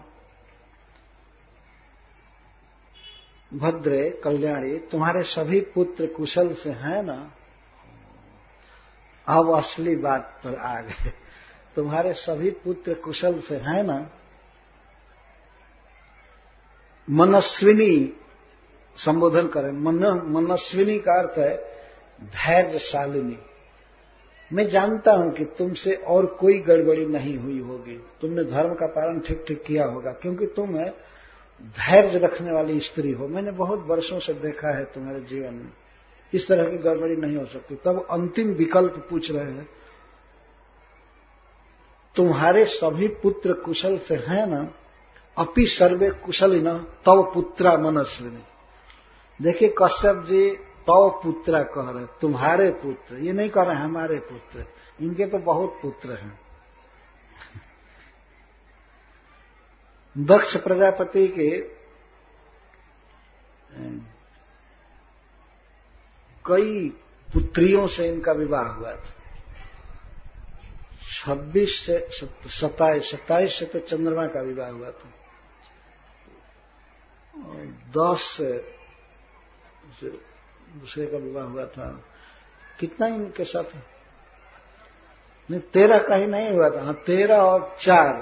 Speaker 1: भद्रे कल्याणी, तुम्हारे सभी पुत्र कुशल से हैं ना? अब असली बात पर आ गए। तुम्हारे सभी पुत्र कुशल से हैं ना? मनस्विनी संबोधन करें। मनस्विनी का अर्थ है धैर्यशालिनी। मैं जानता हूं कि तुमसे और कोई गड़बड़ी नहीं हुई होगी, तुमने धर्म का पालन ठीक ठीक किया होगा, क्योंकि तुम धैर्य रखने वाली स्त्री हो। मैंने बहुत वर्षों से देखा है तुम्हारे जीवन में, इस तरह की गड़बड़ी नहीं हो सकती। तब अंतिम विकल्प पूछ रहे हैं, तुम्हारे सभी पुत्र कुशल से हैं ना? अपि सर्वे कुशलिन तव पुत्रा मनस्विनी। देखिए कश्यप जी तव पुत्रा कह रहे, तुम्हारे पुत्र, ये नहीं कह रहे हमारे पुत्र, इनके तो बहुत पुत्र हैं। दक्ष प्रजापति के कई पुत्रियों से इनका विवाह हुआ था। 26 से 27 से तो चंद्रमा का विवाह हुआ था, और 10 से दूसरे का विवाह हुआ था। कितना इनके साथ नहीं, 13 का ही नहीं हुआ था। हाँ, 13 और 4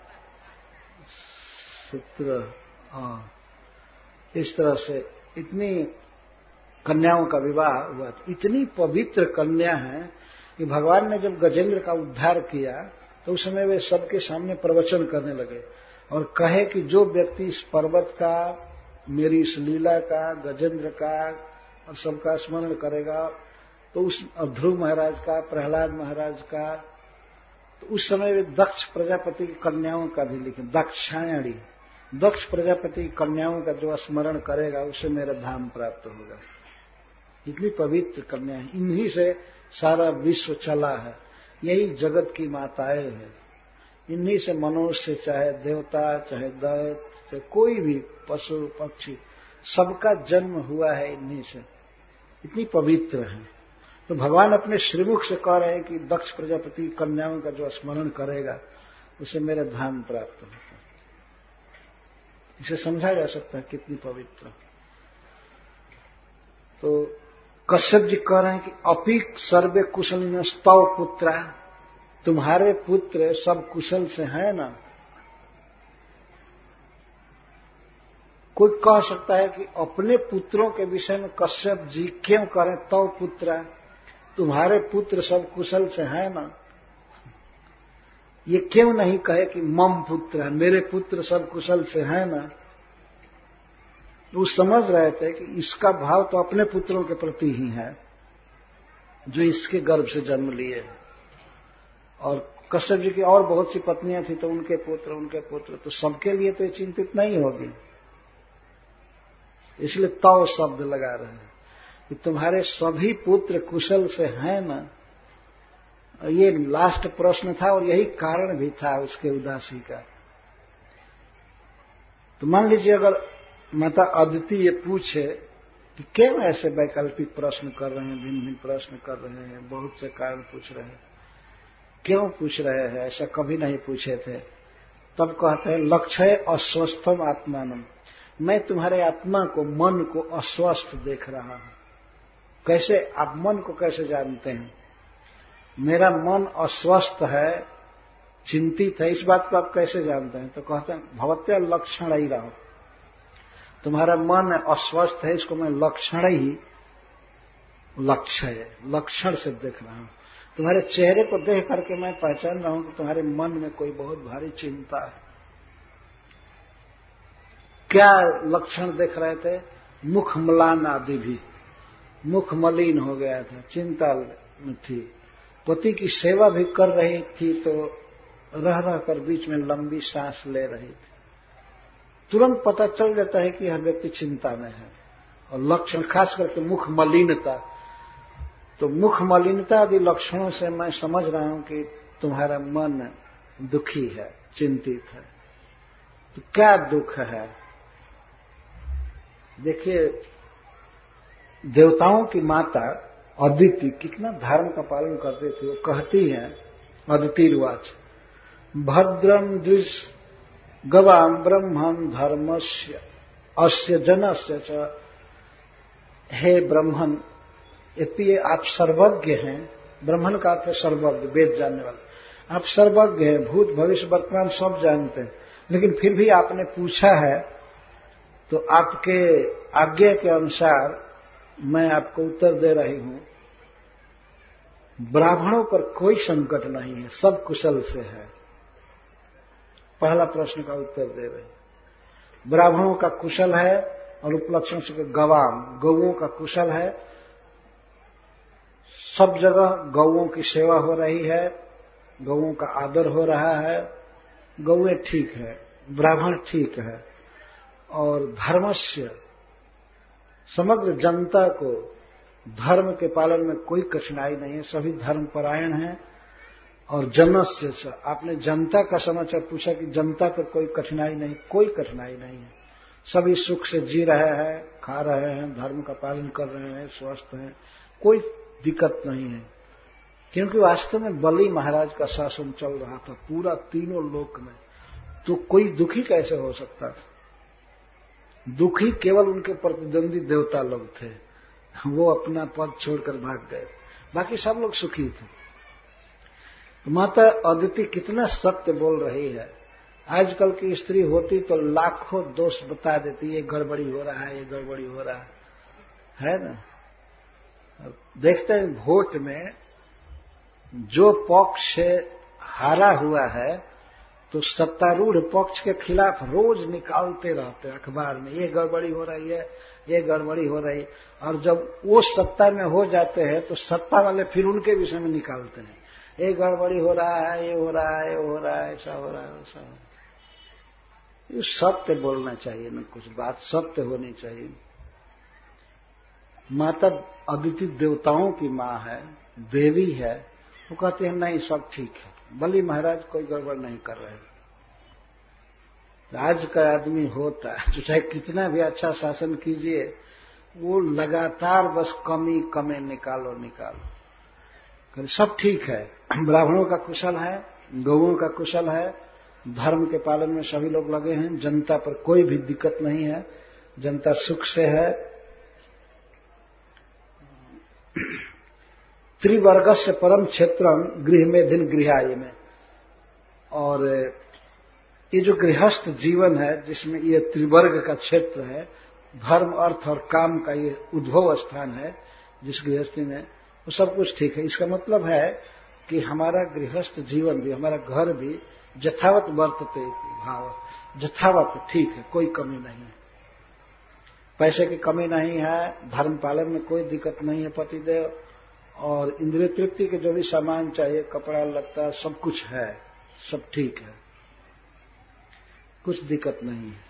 Speaker 1: 17, हाँ, इस तरह से इतनी कन्याओं का विवाह हुआ था। इतनी पवित्र कन्या है कि भगवान ने जब गजेंद्र का उद्धार किया तो उस समय वे सबके सामने प्रवचन करने लगे और कहे कि जो व्यक्ति इस पर्वत का, मेरी इस लीला का, गजेंद्र का और सबका स्मरण करेगा, तो उस ध्रुव महाराज का, प्रहलाद महाराज का, तो उस समय वे दक्ष प्रजापति की कन्याओं का भी लिखे, दक्षायणी, दक्ष प्रजापति की कन्याओं का जो स्मरण करेगा उसे मेरा धाम प्राप्त होगा। इतनी पवित्र कन्या है, इन्हीं से सारा विश्व चला है, यही जगत की माताएं हैं। इन्हीं से मनुष्य, चाहे देवता, चाहे दैत्य, चाहे कोई भी पशु पक्षी, सबका जन्म हुआ है इन्हीं से। इतनी पवित्र है। तो भगवान अपने श्रीमुख से कह रहे हैं कि दक्ष प्रजापति कन्याओं का जो स्मरण करेगा उसे मेरे धाम प्राप्त होता है। इसे समझा जा सकता है कितनी पवित्र। तो कश्यप जी कह रहे हैं कि अपि सर्वे कुशलिन स्तव पुत्रा, तुम्हारे पुत्र सब कुशल से हैं ना। कोई कह सकता है कि अपने पुत्रों के विषय में कश्यप जी क्यों करें तव पुत्रा, तुम्हारे पुत्र सब कुशल से हैं ना। ये क्यों नहीं कहे कि मम पुत्र, मेरे पुत्र सब कुशल से हैं ना। वो समझ रहे थे कि इसका भाव तो अपने पुत्रों के प्रति ही है जो इसके गर्भ से जन्म लिए हैं। और कश्यप जी की और बहुत सी पत्नियां थी तो उनके पुत्र, तो सबके लिए तो ये चिंतित नहीं होगी, इसलिए तव शब्द लगा रहे हैं कि तुम्हारे सभी पुत्र कुशल से हैं ना। ये लास्ट प्रश्न था और यही कारण भी था उसके उदासी का। तो मान लीजिए अगर माता अदिति ये पूछे कि क्यों ऐसे वैकल्पिक प्रश्न कर रहे हैं, भिन्न भिन्न प्रश्न कर रहे हैं, बहुत से कारण पूछ रहे हैं, क्यों पूछ रहे हैं, ऐसा कभी नहीं पूछे थे, तब कहते हैं लक्ष्य अस्वस्थम आत्मानम, मैं तुम्हारे आत्मा को, मन को अस्वस्थ देख रहा हूं। कैसे? आप मन को कैसे जानते हैं? मेरा मन अस्वस्थ है, चिंतित है, इस बात को आप कैसे जानते हैं? तो कहते हैं भवत्या लक्षण ही रहो, तुम्हारा मन अस्वस्थ है, इसको मैं लक्षण ही, लक्षण से देख रहा हूं। तुम्हारे चेहरे को देख करके मैं पहचान रहा हूं कि तुम्हारे मन में कोई बहुत भारी चिंता है। क्या लक्षण देख रहे थे? मुख मलान आदि भी, मुख मलिन हो गया था, चिंता में थी, पति की सेवा भी कर रही थी तो रह रहकर बीच में लंबी सांस ले रही थी। तुरंत पता चल जाता है कि यह व्यक्ति चिंता में है। और लक्षण खास करके मुख मलिनता, तो मुख मलिनता आदि लक्षणों से मैं समझ रहा हूं कि तुम्हारा मन दुखी है, चिंतित है। तो क्या दुख है? देखिए, देवताओं की माता अदिति कितना धर्म का पालन करती थी। वो कहती है अदितिर्वाच, भद्रम द्विज गवाम ब्रह्मण धर्मस्य अस्य जनस्य च, हे ब्रह्मण, यद्यपि आप सर्वज्ञ हैं, ब्रह्मण का अर्थ है सर्वज्ञ, वेद जानने वाले, आप सर्वज्ञ हैं, भूत भविष्य वर्तमान सब जानते हैं, लेकिन फिर भी आपने पूछा है तो आपके आज्ञा के अनुसार मैं आपको उत्तर दे रही हूं। ब्राह्मणों पर कोई संकट नहीं है, सब कुशल से है। पहला प्रश्न का उत्तर दे रहे हैं। ब्राह्मणों का कुशल है और उपलक्षण से गवाम, गौओं का कुशल है, सब जगह गौओं की सेवा हो रही है, गौओं का आदर हो रहा है, गौएं ठीक है, ब्राह्मण ठीक है। और धर्मस्य, समग्र जनता को धर्म के पालन में कोई कठिनाई नहीं है, सभी धर्मपरायण हैं। और जनस्य, आपने जनता का समाचार पूछा कि जनता पर कोई कठिनाई नहीं, कोई कठिनाई नहीं है, सभी सुख से जी रहे हैं, खा रहे हैं, धर्म का पालन कर रहे हैं, स्वस्थ हैं, कोई दिक्कत नहीं है। क्योंकि वास्तव में बलि महाराज का शासन चल रहा था पूरा तीनों लोक में, तो कोई दुखी कैसे हो सकता था? दुखी केवल उनके प्रतिद्वंदी देवता लोग थे, वो अपना पद छोड़कर भाग गए, बाकी सब लोग सुखी थे। तो माता अदिति कितना सत्य बोल रही है। आजकल की स्त्री होती तो लाखों दोष बता देती, ये गड़बड़ी हो रहा है, ये गड़बड़ी हो रहा है ना। देखते हैं वोट में जो पक्ष हारा हुआ है तो सत्तारूढ़ पक्ष के खिलाफ रोज निकालते रहते हैं अखबार में, ये गड़बड़ी हो रही है, ये गड़बड़ी हो रही है। और जब वो सत्ता में हो जाते हैं तो सत्ता वाले फिर उनके विषय में निकालते हैं, ये गड़बड़ी हो रहा है, ये हो रहा है, ये हो रहा है, ऐसा हो रहा है, वैसा हो रहा है। ये सत्य बोलना चाहिए ना, कुछ बात सत्य होनी चाहिए। माता अदिति देवताओं की माँ है, देवी है, वो कहते हैं नहीं सब ठीक है, बलि महाराज कोई गड़बड़ नहीं कर रहे। आज का आदमी होता है तो चाहे कितना भी अच्छा शासन कीजिए, वो लगातार बस कमी कमे निकालो निकालो। सब ठीक है, ब्राह्मणों का कुशल है, गौओं का कुशल है, धर्म के पालन में सभी लोग लगे हैं, जनता पर कोई भी दिक्कत नहीं है, जनता सुख से है। त्रिवर्गस्य परम क्षेत्रम गृह मेधिन गृहाय में, और ये जो गृहस्थ जीवन है जिसमें ये त्रिवर्ग का क्षेत्र है, धर्म अर्थ और काम का ये उद्भव स्थान है जिस गृहस्थी में, वो सब कुछ ठीक है। इसका मतलब है कि हमारा गृहस्थ जीवन भी, हमारा घर भी यथावत वर्तते भाव, यथावत ठीक है, कोई कमी नहीं है, पैसे की कमी नहीं है, धर्म पालन में कोई दिक्कत नहीं है पतिदेव, और इंद्रिय तृप्ति के जो भी सामान चाहिए, कपड़ा लत्ता सब कुछ है, सब ठीक है, कुछ दिक्कत नहीं है।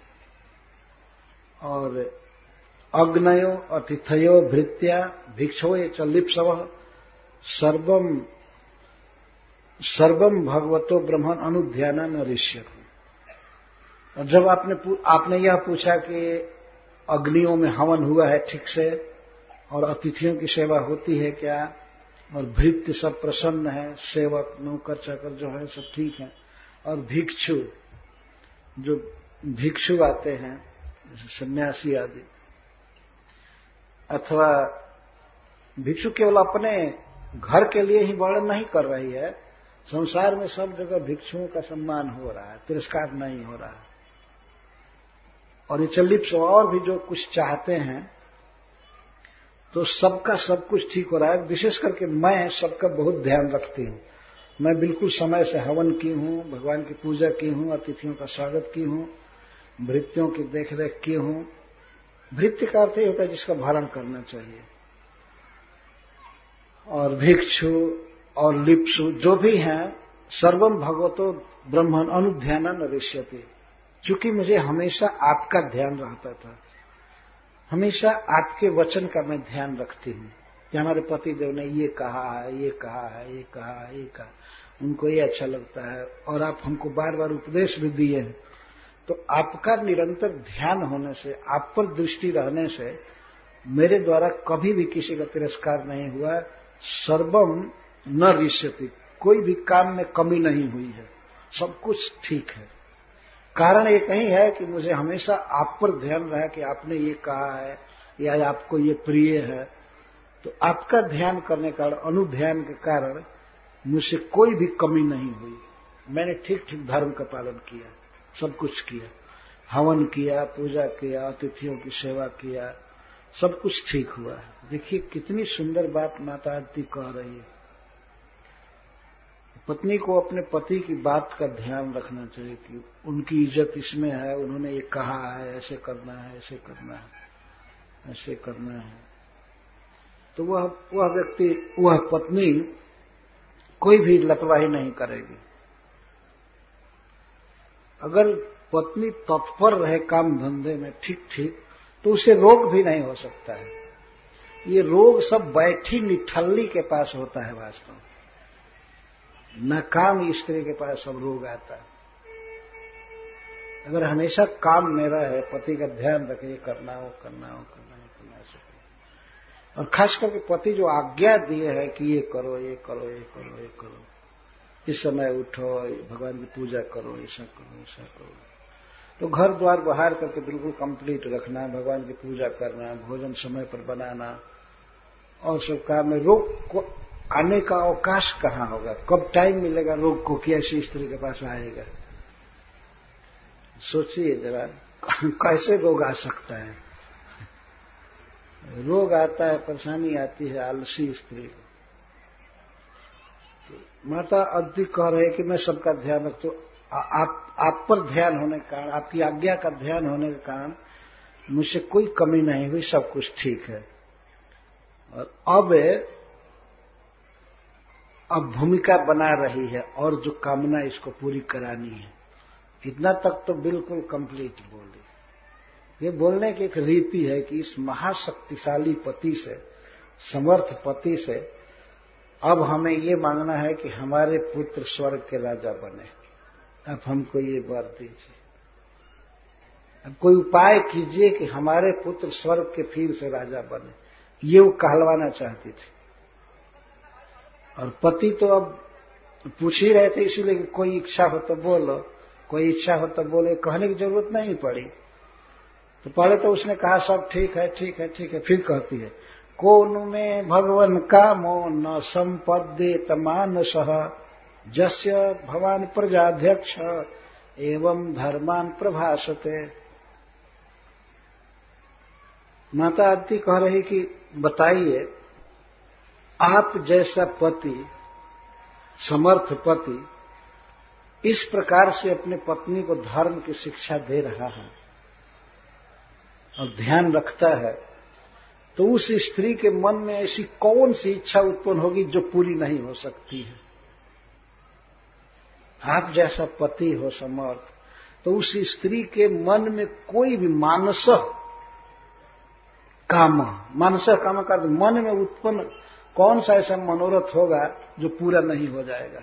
Speaker 1: और अग्नयो अतिथयो भृत्या भिक्षो च लिप्सव सर्वम सर्वम भगवतो ब्रह्मण अनुध्यान न ऋष्यति। और जब आपने यह पूछा कि अग्नियों में हवन हुआ है ठीक से, और अतिथियों की सेवा होती है क्या, और भृत्य सब प्रसन्न है, सेवक नौकर चाकर जो है सब ठीक है, और भिक्षु जो भिक्षु आते हैं सन्यासी आदि, अथवा भिक्षु केवल अपने घर के लिए ही वर्णन नहीं कर रही है, संसार में सब जगह भिक्षुओं का सम्मान हो रहा है, तिरस्कार नहीं हो रहा है। और ये चलिप्स और भी जो कुछ चाहते हैं तो सबका सब कुछ ठीक हो रहा है। विशेष करके मैं सबका बहुत ध्यान रखती हूँ, मैं बिल्कुल समय से हवन की हूँ, भगवान की पूजा की हूँ, अतिथियों का स्वागत की हूँ, भृत्यों की देखरेख की हूँ। भृत्य का अर्थ ही होता है जिसका भरण करना चाहिए। और भिक्षु और लिप्सु जो भी हैं, सर्वम भगवतो ब्रह्मण अनुध्यान ऋष्यति। क्योंकि मुझे हमेशा आपका ध्यान रहता था, हमेशा आपके वचन का मैं ध्यान रखती हूँ कि हमारे पति देव ने ये कहा है, ये कहा है, ये कहा है, ये कहा, उनको ये अच्छा लगता है, और आप हमको बार बार उपदेश भी दिए हैं। तो आपका निरंतर ध्यान होने से, आप पर दृष्टि रहने से मेरे द्वारा कभी भी किसी का तिरस्कार नहीं हुआ। सर्वम न ऋष्यति, कोई भी काम में कमी नहीं हुई है, सब कुछ ठीक है। कारण एक ही है कि मुझे हमेशा आप पर ध्यान रहा कि आपने ये कहा है या आपको ये प्रिय है। तो आपका ध्यान करने का, अनुध्यान के कारण मुझसे कोई भी कमी नहीं हुई। मैंने ठीक ठीक धर्म का पालन किया, सब कुछ किया, हवन किया, पूजा किया, अतिथियों की सेवा किया, सब कुछ ठीक हुआ है। देखिए कितनी सुंदर बात माता आरती कह रही है। पत्नी को अपने पति की बात का ध्यान रखना चाहिए कि उनकी इज्जत इसमें है, उन्होंने ये कहा है, ऐसे करना है, ऐसे करना है, ऐसे करना है। तो वह व्यक्ति, वह पत्नी कोई भी लापरवाही नहीं करेगी। अगर पत्नी तत्पर रहे काम धंधे में ठीक ठीक, तो उसे रोग भी नहीं हो सकता है। ये रोग सब बैठी निठल्ली के पास होता है वास्तव में, नाकाम स्त्री के पास सब रोग आता है। अगर हमेशा काम मेरा है, पति का ध्यान रखे, ये करना वो करना वो करना वो करना ऐसे। और खास करके पति जो आज्ञा दिए है कि ये करो ये करो ये करो ये करो, इस समय उठो, भगवान की पूजा करो, ऐसा करो ऐसा करो, तो घर द्वार बाहर करके बिल्कुल कंप्लीट रखना, भगवान की पूजा करना, भोजन समय पर बनाना और सब काम में रोग को आने का अवकाश कहाँ होगा? कब टाइम मिलेगा रोग को कि ऐसी स्त्री के पास आएगा? सोचिए जरा, कैसे रोग आ सकता है? रोग आता है, परेशानी आती है आलसी स्त्री को। तो माता अद्वैती कह रहे कि मैं सबका ध्यान रखता हूं, आप पर ध्यान होने के कारण, आपकी आज्ञा का ध्यान होने के कारण मुझसे कोई कमी नहीं हुई, सब कुछ ठीक है। और अब भूमिका बना रही है और जो कामना इसको पूरी करानी है, इतना तक तो बिल्कुल कंप्लीट बोली। ये बोलने की एक रीति है कि इस महाशक्तिशाली पति से, समर्थ पति से अब हमें ये मांगना है कि हमारे पुत्र स्वर्ग के राजा बने। अब हमको ये वर दीजिए, अब कोई उपाय कीजिए कि हमारे पुत्र स्वर्ग के फिर से राजा बने। ये वो कहलवाना चाहती थी। और पति तो अब पूछ ही रहे थे, इसीलिए कि कोई इच्छा हो तो बोलो, कोई इच्छा हो तो बोले, कहने की जरूरत नहीं पड़ी। तो पहले तो उसने कहा सब ठीक है ठीक है ठीक है, फिर कहती है कोनु में भगवन कामो न संपद्येत मानसः जस्य भवान प्रजाध्यक्ष एवं धर्मान प्रभासते। माता आदि कह रही कि बताइए, आप जैसा पति, समर्थ पति इस प्रकार से अपनी पत्नी को धर्म की शिक्षा दे रहा है और ध्यान रखता है, तो उस स्त्री के मन में ऐसी कौन सी इच्छा उत्पन्न होगी जो पूरी नहीं हो सकती है? आप जैसा पति हो समर्थ, तो उस स्त्री के मन में कोई भी मानस काम का मन में उत्पन्न कौन सा ऐसा मनोरथ होगा जो पूरा नहीं हो जाएगा?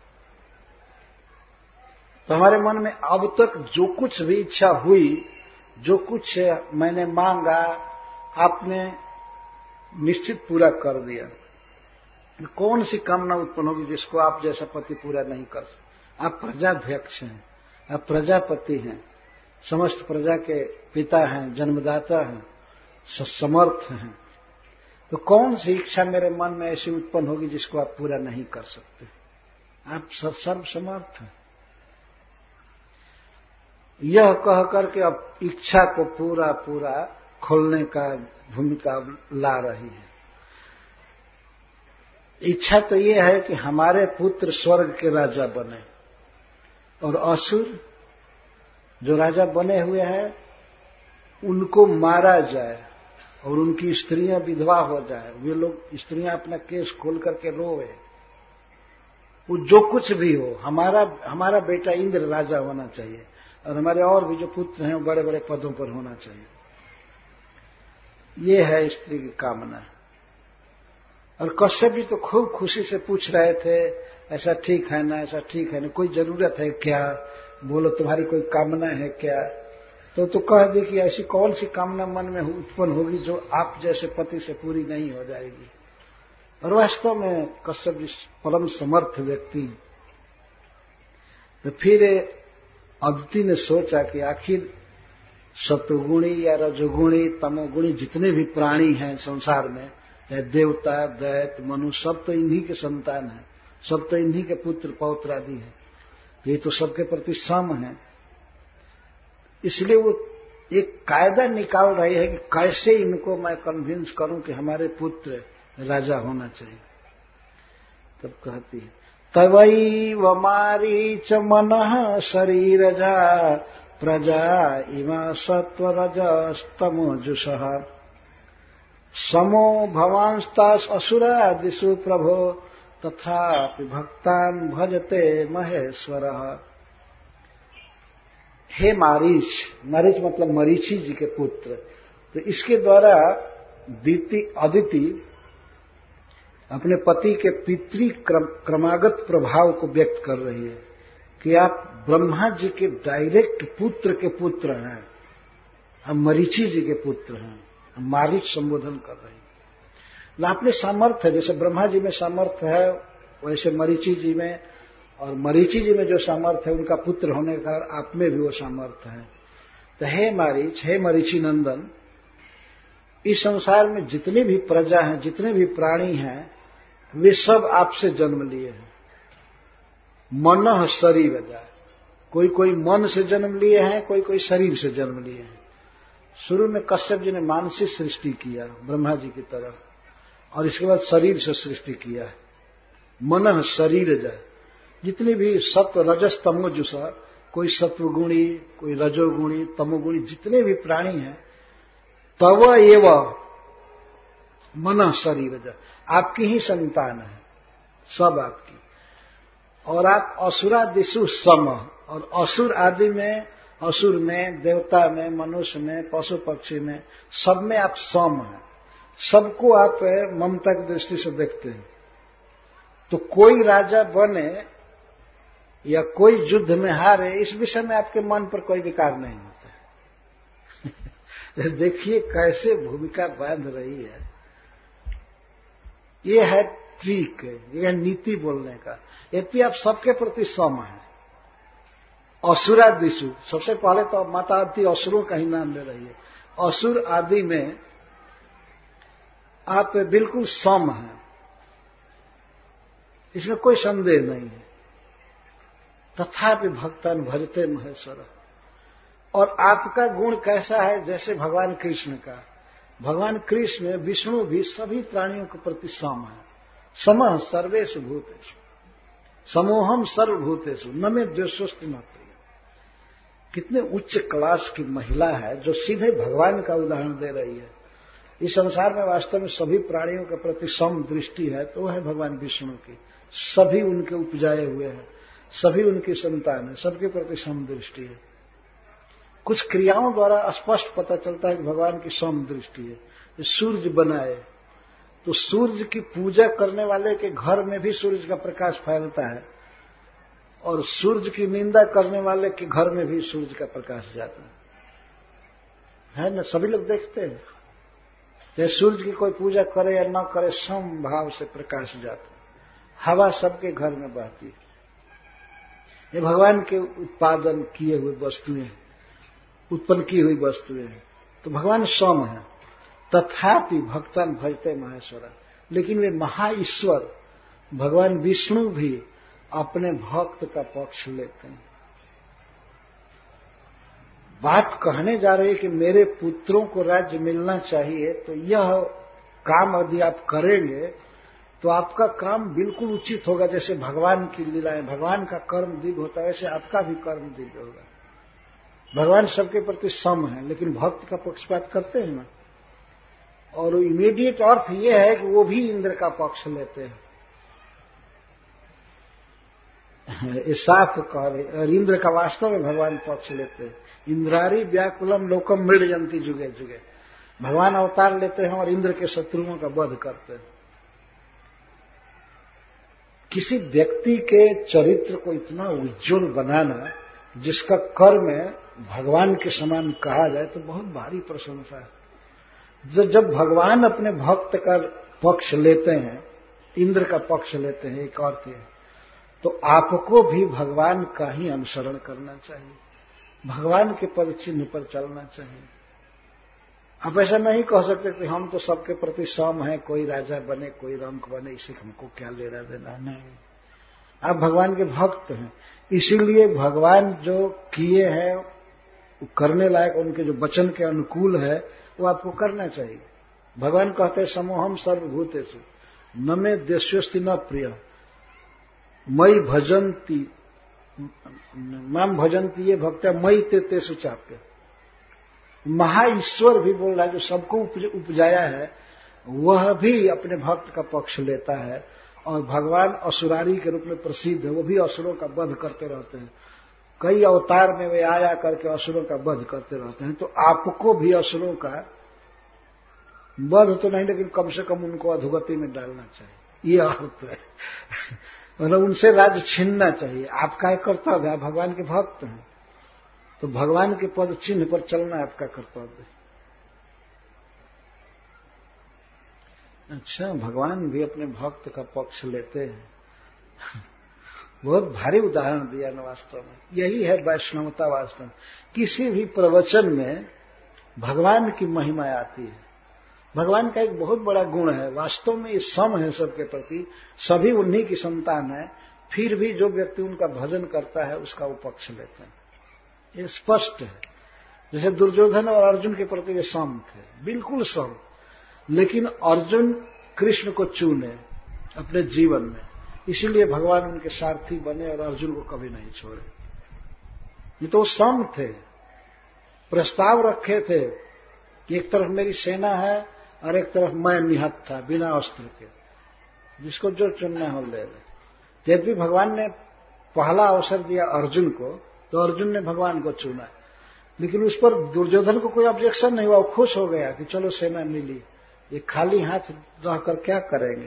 Speaker 1: तो हमारे मन में अब तक जो कुछ भी इच्छा हुई, जो कुछ मैंने मांगा, आपने निश्चित पूरा कर दिया। कौन सी कामना उत्पन्न होगी जिसको आप जैसा पति पूरा नहीं कर सकते? आप प्रजाध्यक्ष हैं, आप प्रजापति हैं, समस्त प्रजा के पिता हैं, जन्मदाता हैं, समर्थ हैं, तो कौन सी इच्छा मेरे मन में ऐसी उत्पन्न होगी जिसको आप पूरा नहीं कर सकते? आप सर्व समर्थ हैं। यह कह करके अब इच्छा को पूरा पूरा खोलने का भूमिका ला रही है। इच्छा तो ये है कि हमारे पुत्र स्वर्ग के राजा बने और असुर जो राजा बने हुए हैं उनको मारा जाए और उनकी स्त्रियां विधवा हो जाए। वे लोग स्त्रियां अपना केस खोल करके रोए। वो जो कुछ भी हो, हमारा बेटा इंद्र राजा होना चाहिए और हमारे और भी जो पुत्र हैं वो बड़े बड़े पदों पर होना चाहिए। ये है स्त्री की कामना। और कश्यप जी तो खूब खुशी से पूछ रहे थे, ऐसा ठीक है ना, ऐसा ठीक है ना, कोई जरूरत है क्या? बोलो तुम्हारी कोई कामना है क्या? तो कह दी कि ऐसी कौन सी कामना मन में उत्पन्न होगी जो आप जैसे पति से पूरी नहीं हो जाएगी। और वास्तव में कश्यप जी परम समर्थ व्यक्ति। तो फिर अदिति ने सोचा कि आखिर सत्वगुणी या रजोगुणी तमोगुणी जितने भी प्राणी हैं संसार में, चाहे देवता दैत्य मनुष्य, सब तो इन्हीं के संतान हैं, सब तो इन्हीं के पुत्र पौत्र आदि हैं। ये तो सबके प्रति सम है। इसलिए वो एक कायदा निकाल रही है कि कैसे इनको मैं कन्विंस करूं कि हमारे पुत्र राजा होना चाहिए। तब कहती है तवैव मारीच मनः शरीरजा प्रजा इमा सत्वरजस्तमोजुषः समो भवांस्तास असुरादिषु प्रभो तथापि भक्तान् भजते महेश्वरः। हे मारीच, मारीच मतलब मरीचि जी के पुत्र। तो इसके द्वारा अदिति अपने पति के पितृ क्रमागत प्रभाव को व्यक्त कर रही है कि आप ब्रह्मा जी के डायरेक्ट पुत्र के पुत्र हैं, हम मरीचि जी के पुत्र हैं, हम मारीच संबोधन कर रहे हैं। अपने सामर्थ्य, जैसे ब्रह्मा जी में सामर्थ्य है वैसे मरीचि जी में, और मरीचि जी में जो सामर्थ्य है उनका पुत्र होने का आप में भी वो सामर्थ्य है। तो हे मारीच, हे मरीचि नंदन, इस संसार में जितनी भी प्रजा हैं, जितने भी प्राणी हैं, वे सब आपसे जन्म लिए हैं। मनः शरीर जाए, कोई कोई मन से जन्म लिए हैं, कोई कोई शरीर से जन्म लिए हैं। शुरू में कश्यप जी ने मानसिक सृष्टि किया ब्रह्मा जी की तरह, और इसके बाद शरीर से सृष्टि किया है। मनः शरीर जाए, जितनी भी सत्व रजस तमोजुष, कोई सत्वगुणी, कोई रजोगुणी, तमोगुणी, जितने भी प्राणी हैं, तव एव मनः शरीर जाए, आपकी ही संतान है, सब आपकी। और आप असुरादिषु सम, और असुर आदि में, असुर में, देवता में, मनुष्य में, पशु पक्षी में, सब में आप सम हैं। सबको आप ममता की दृष्टि से देखते हैं। तो कोई राजा बने या कोई युद्ध में हारे, इस विषय में आपके मन पर कोई विकार नहीं होता है। देखिए कैसे भूमिका बांध रही है। ये है ट्रिक, ये है नीति बोलने का। यद्यपि आप सबके प्रति सम है। असुरादिषु, सबसे पहले तो माता आदि असुरों का ही नाम ले रही है। असुर आदि में आप बिल्कुल सम हैं, इसमें कोई संदेह नहीं है। तथापि भक्तान भजते महेश्वर, और आपका गुण कैसा है, जैसे भगवान कृष्ण का। भगवान कृष्ण, विष्णु भी सभी प्राणियों के प्रति सम है। समः सर्वेषु भूतेषु समोहम सर्वभूतेषु न मे द्वेषोस्ति न प्रिय। कितने उच्च क्लास की महिला है जो सीधे भगवान का उदाहरण दे रही है। इस संसार में वास्तव में सभी प्राणियों के प्रति सम दृष्टि है तो है भगवान विष्णु की। सभी उनके उपजाए हुए हैं, सभी उनकी संतान है, सबके प्रति सम दृष्टि है। कुछ क्रियाओं द्वारा स्पष्ट पता चलता है कि भगवान की सम दृष्टि है। सूर्य बनाए तो सूर्य की पूजा करने वाले के घर में भी सूर्य का प्रकाश फैलता है, और सूर्य की निंदा करने वाले के घर में भी सूर्य का प्रकाश जाता है ना। सभी लोग देखते हैं कि सूर्य की कोई पूजा करे या न करे, सम भाव से प्रकाश जाता है। हवा सबके घर में बहती है। ये भगवान के उत्पादन किए हुए वस्तुएं, उत्पन्न की हुई वस्तुएं हैं। तो भगवान सम है। तथापि भक्तान भजते महेश्वर, लेकिन वे महाईश्वर भगवान विष्णु भी अपने भक्त का पक्ष लेते हैं। बात कहने जा रही है कि मेरे पुत्रों को राज्य मिलना चाहिए, तो यह काम यदि आप करेंगे तो आपका काम बिल्कुल उचित होगा। जैसे भगवान की लीलाएं, भगवान का कर्म दिव्य होता है, वैसे आपका भी कर्म दिव्य होगा। भगवान सबके प्रति सम है, लेकिन भक्त का पक्षपात करते हैं ना। और इमीडिएट अर्थ यह है कि वो भी इंद्र का पक्ष लेते हैं। ये साफ कह रहे, और इंद्र का वास्तव में भगवान पक्ष लेते हैं। इंद्रारी व्याकुलम लोकम मृडयंती जुगे जुगे, भगवान अवतार लेते हैं और इंद्र के शत्रुओं का वध करते हैं। किसी व्यक्ति के चरित्र को इतना उज्ज्वल बनाना जिसका कर्म भगवान के समान कहा जाए तो बहुत भारी प्रशंसा है। जब भगवान अपने भक्त का पक्ष लेते हैं, इंद्र का पक्ष लेते हैं, एक अर्थ है, तो आपको भी भगवान का ही अनुसरण करना चाहिए, भगवान के पद चिन्ह पर चलना चाहिए। आप ऐसा नहीं कह सकते कि हम तो सबके प्रति सम हैं, कोई राजा बने कोई रंक बने, इससे हमको क्या लेना देना। नहीं, आप भगवान के भक्त हैं, इसीलिए भगवान जो किए हैं करने लायक, उनके जो वचन के अनुकूल है वो आपको करना चाहिए। भगवान कहते हैं समोहम सर्वभूतेषु न मे द्वेषोस्ति न प्रिय मयि भजन्ति माम भजन्ति ये भक्त मयि तेषु चाप्य। महाईश्वर भी बोल रहा है, जो सबको उपजाया है वह भी अपने भक्त का पक्ष लेता है। और भगवान असुरारी के रूप में प्रसिद्ध है, वो भी असुरों का वध करते रहते हैं। कई अवतार में वे आया करके असुरों का वध करते रहते हैं। तो आपको भी असुरों का वध तो नहीं, लेकिन कम से कम उनको अधोगति में डालना चाहिए, ये अर्थ है। मतलब उनसे राज्य छीनना चाहिए। आपका एक कर्तव्य है, आप भगवान के भक्त हैं, तो भगवान के पद चिन्ह पर चलना आपका कर्तव्य है। अच्छा, भगवान भी अपने भक्त का पक्ष लेते हैं। बहुत भारी उदाहरण दिया न, वास्तव में यही है वैष्णवता। वास्तव में किसी भी प्रवचन में भगवान की महिमा आती है। भगवान का एक बहुत बड़ा गुण है, वास्तव में ये सम है सबके प्रति, सभी उन्हीं की संतान है, फिर भी जो व्यक्ति उनका भजन करता है उसका वो पक्ष लेते हैं। ये स्पष्ट है। जैसे दुर्योधन और अर्जुन के प्रति वे सम थे, बिल्कुल सम, लेकिन अर्जुन कृष्ण को चुने अपने जीवन में, इसीलिए भगवान उनके सारथी बने और अर्जुन को कभी नहीं छोड़े। ये तो सम थे, प्रस्ताव रखे थे कि एक तरफ मेरी सेना है और एक तरफ मैं निहत था बिना अस्त्र के, जिसको जो चुनना हो ले ले। जब भी भगवान ने पहला अवसर दिया अर्जुन को, तो अर्जुन ने भगवान को चुना, लेकिन उस पर दुर्योधन को कोई ऑब्जेक्शन नहीं हुआ। वो खुश हो गया कि चलो सेना मिली, ये खाली हाथ रहकर क्या करेंगे।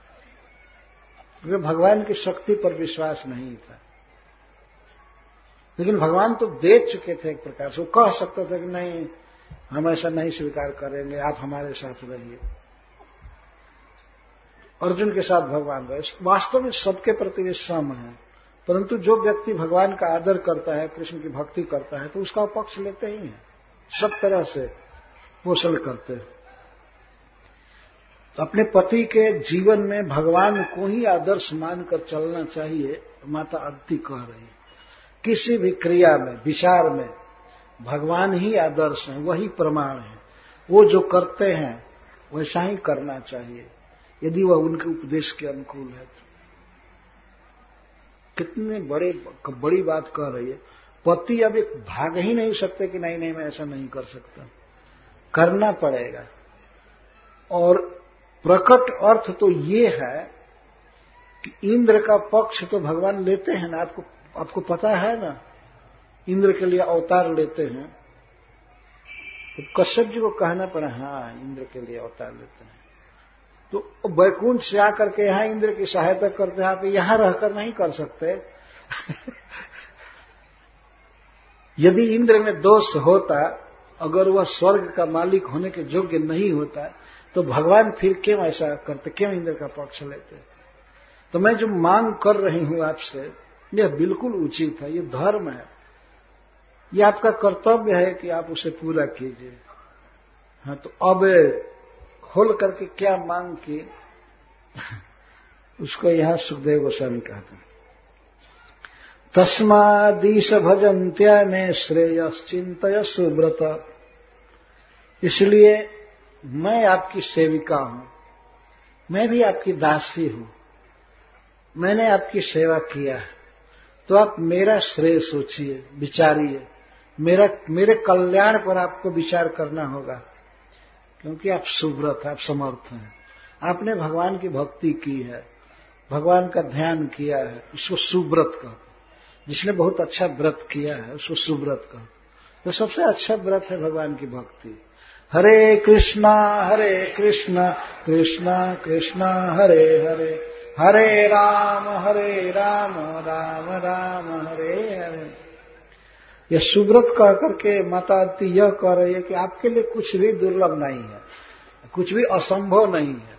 Speaker 1: वे भगवान की शक्ति पर विश्वास नहीं था, लेकिन भगवान तो दे चुके थे एक प्रकार से। वो कह सकते थे कि नहीं, हम ऐसा नहीं स्वीकार करेंगे, आप हमारे साथ रहिए। अर्जुन के साथ भगवान रहे। वास्तव में सबके प्रति वे सम है, परंतु जो व्यक्ति भगवान का आदर करता है, कृष्ण की भक्ति करता है, तो उसका पक्ष लेते ही हैं, सब तरह से पोषण करते हैं। तो अपने पति के जीवन में भगवान को ही आदर्श मानकर चलना चाहिए, माता अदिति कह रही है। किसी भी क्रिया में, विचार में भगवान ही आदर्श है, वही प्रमाण है। वो जो करते हैं वैसा ही करना चाहिए, यदि वह उनके उपदेश के अनुकूल है। कितने बड़ी बात कह रही है। पति अब एक भाग ही नहीं सकते कि नहीं मैं ऐसा नहीं कर सकता, करना पड़ेगा। और प्रकट अर्थ तो ये है कि इंद्र का पक्ष तो भगवान लेते हैं ना, आपको पता है ना, इंद्र के लिए अवतार लेते हैं। तो कश्यप जी को कहना पड़ा, हाँ इंद्र के लिए अवतार लेते हैं। तो वैकुंठ से आकर के यहां इंद्र की सहायता करते हैं, आप यहां रहकर नहीं कर सकते। यदि इंद्र में दोष होता, अगर वह स्वर्ग का मालिक होने के योग्य नहीं होता, तो भगवान फिर क्यों ऐसा करते, क्यों इंद्र का पक्ष लेते। तो मैं जो मांग कर रही हूं आपसे, यह बिल्कुल उचित है, ये धर्म है, ये आपका कर्तव्य है कि आप उसे पूरा कीजिए। हाँ, तो अब खोल करके क्या मांग की, उसको यहां सुखदेव गोस्वामी कहते हैं। तस्मादीश भजन्त्याने श्रेयश्चिंतय सुव्रत। इसलिए मैं आपकी सेविका हूं, मैं भी आपकी दासी हूं, मैंने आपकी सेवा किया है, तो आप मेरा श्रेय सोचिए, विचारिए, मेरे कल्याण पर आपको विचार करना होगा, क्योंकि आप सुव्रत, आप समर्थ हैं। आपने भगवान की भक्ति की है, भगवान का ध्यान किया है, इसको सुव्रत कहते। जिसने बहुत अच्छा व्रत किया है उसको सुव्रत कहते। तो सबसे अच्छा व्रत है भगवान की भक्ति। हरे कृष्णा कृष्णा कृष्णा हरे हरे, हरे राम राम राम हरे हरे। यह सुव्रत कह करके माता अदिति यह कह रही है कि आपके लिए कुछ भी दुर्लभ नहीं है, कुछ भी असंभव नहीं है।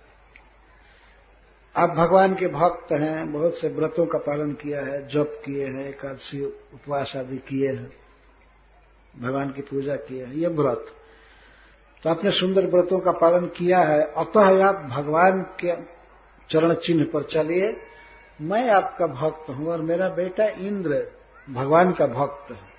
Speaker 1: आप भगवान के भक्त हैं, बहुत से व्रतों का पालन किया है, जप किए हैं, एकादशी उपवास आदि किए हैं, भगवान की पूजा किए हैं, ये व्रत। तो आपने सुंदर व्रतों का पालन किया है, अतः आप भगवान के चरण चिन्ह पर चलिए। मैं आपका भक्त हूं और मेरा बेटा इंद्र भगवान का भक्त है,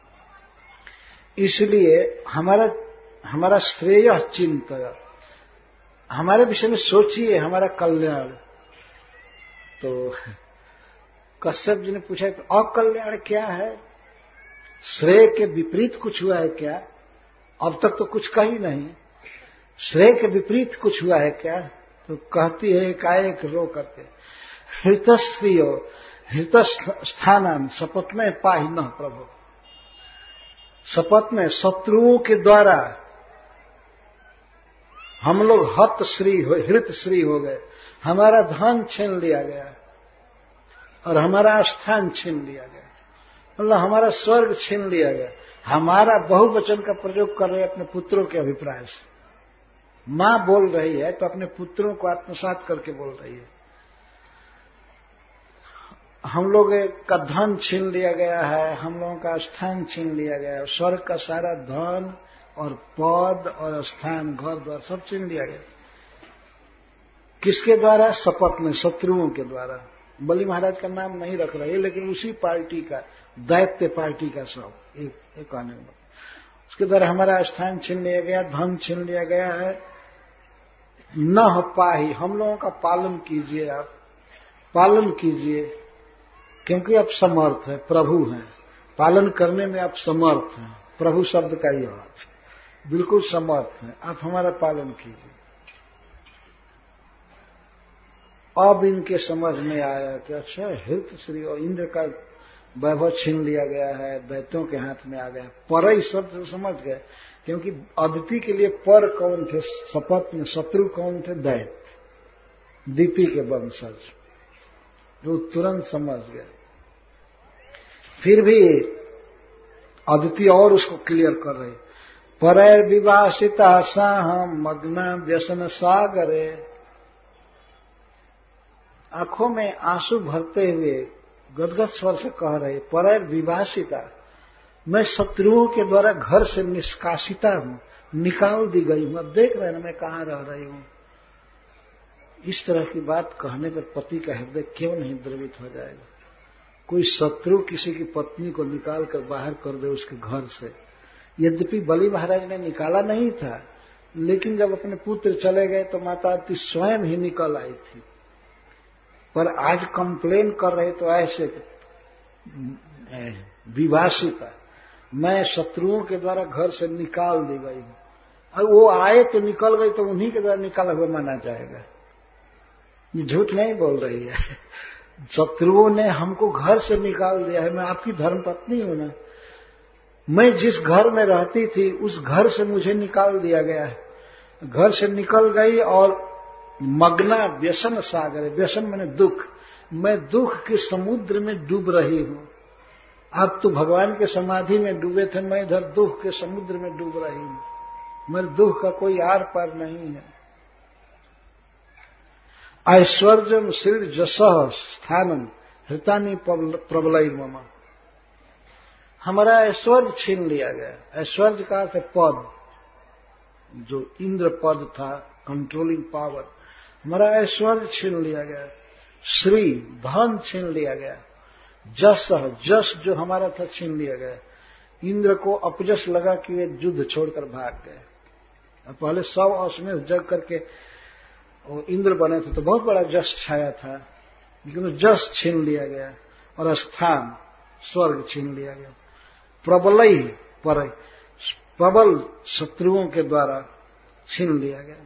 Speaker 1: इसलिए हमारा श्रेय चिंतन, हमारे विषय में सोचिए, हमारा कल्याण। तो कश्यप जी ने पूछा तो अकल्याण क्या है, श्रेय के विपरीत कुछ हुआ है क्या? अब तक तो कुछ कही नहीं, श्रेय के विपरीत कुछ हुआ है क्या? तो कहती है एकाएक रो करके, हृतस्त्रियो हृत स्थानम शपथ में पाही न प्रभु। शपथ में शत्रुओं के द्वारा हम लोग हत श्री हो, हृत श्री हो गए, हमारा धन छीन लिया गया, और हमारा स्थान छीन लिया गया, मतलब हमारा स्वर्ग छीन लिया गया। हमारा बहुवचन का प्रयोग कर रहे हैं अपने पुत्रों के अभिप्राय से। मां बोल रही है तो अपने पुत्रों को आत्मसात करके बोल रही है। हम लोग का धन छीन लिया गया है, हम लोगों का स्थान छीन लिया गया है, स्वर्ग का सारा धन और पद और स्थान, घर द्वार सब छीन लिया गया। किसके द्वारा? शपथ में, शत्रुओं के द्वारा। बलि महाराज का नाम नहीं रख रहे, लेकिन उसी पार्टी का, दैत्य पार्टी का सब एक आने में उसके द्वारा हमारा स्थान छीन लिया गया, धन छीन लिया गया है। न पाही, हम लोगों का पालन कीजिए, आप पालन कीजिए, क्योंकि आप समर्थ हैं, प्रभु हैं, पालन करने में आप समर्थ हैं। प्रभु शब्द का ही अर्थ, बिल्कुल समर्थ हैं, आप हमारा पालन कीजिए। अब इनके समझ में आया कि अच्छा, हित श्री और इंद्र का वैभव छीन लिया गया है, दैत्यों के हाथ में आ गया। पर शब्द से समझ गए, क्योंकि अदिति के लिए पर कौन थे? शपथ में शत्रु कौन थे? दैत्य, दिति के वंशज, जो तुरंत समझ गए। फिर भी अदिति और उसको क्लियर कर रही, परैर विवासिता साहम मग्ना व्यसन सागरे। आंखों में आंसू भरते हुए गदगद स्वर से कह रहे, परैर विवासिता, मैं शत्रुओं के द्वारा घर से निष्कासिता हूं, निकाल दी गई हूं। अब देख रहे हैं मैं कहां रह रही हूं। इस तरह की बात कहने पर पति का हृदय क्यों नहीं द्रवित हो जाएगा? कोई शत्रु किसी की पत्नी को निकाल कर बाहर कर दे उसके घर से। यद्यपि बलि महाराज ने निकाला नहीं था, लेकिन जब अपने पुत्र चले गए तो माता आरती स्वयं ही निकल आई थी। पर आज कंप्लेन कर रहे तो ऐसे विवासिता, मैं शत्रुओं के द्वारा घर से निकाल दी गई हूं। और वो आए तो निकल गई, तो उन्हीं के द्वारा निकाला हुआ माना जाएगा। ये झूठ नहीं बोल रही है। शत्रुओं ने हमको घर से निकाल दिया है। मैं आपकी धर्मपत्नी हूं ना, मैं जिस घर में रहती थी उस घर से मुझे निकाल दिया गया है। घर से निकल गई और मग्ना व्यसन सागर, व्यसन मैंने दुख, मैं दुख के समुद्र में डूब रही हूं। आप तो भगवान के समाधि में डूबे थे, मैं इधर दुख के समुद्र में डूब रही हूं। मेरे दुख का कोई आर पार नहीं है। ऐश्वर्यम श्री जस स्थानम हृतानी प्रबलई मम, हमारा ऐश्वर्य छीन लिया गया। ऐश्वर्य का अर्थ पद, जो इंद्र पद था, कंट्रोलिंग पावर, हमारा ऐश्वर्य छीन लिया गया। श्री धन छीन लिया गया। जस, जस जो हमारा था छीन लिया गया। इंद्र को अपजस लगा कि वे युद्ध छोड़कर भाग गए। पहले सब अश्वमेध जग करके और इंद्र बने थे तो बहुत बड़ा जस छाया था, लेकिन जस छीन लिया गया और स्थान स्वर्ग छीन लिया गया। प्रबलई पर, प्रबल शत्रुओं के द्वारा छीन लिया गया।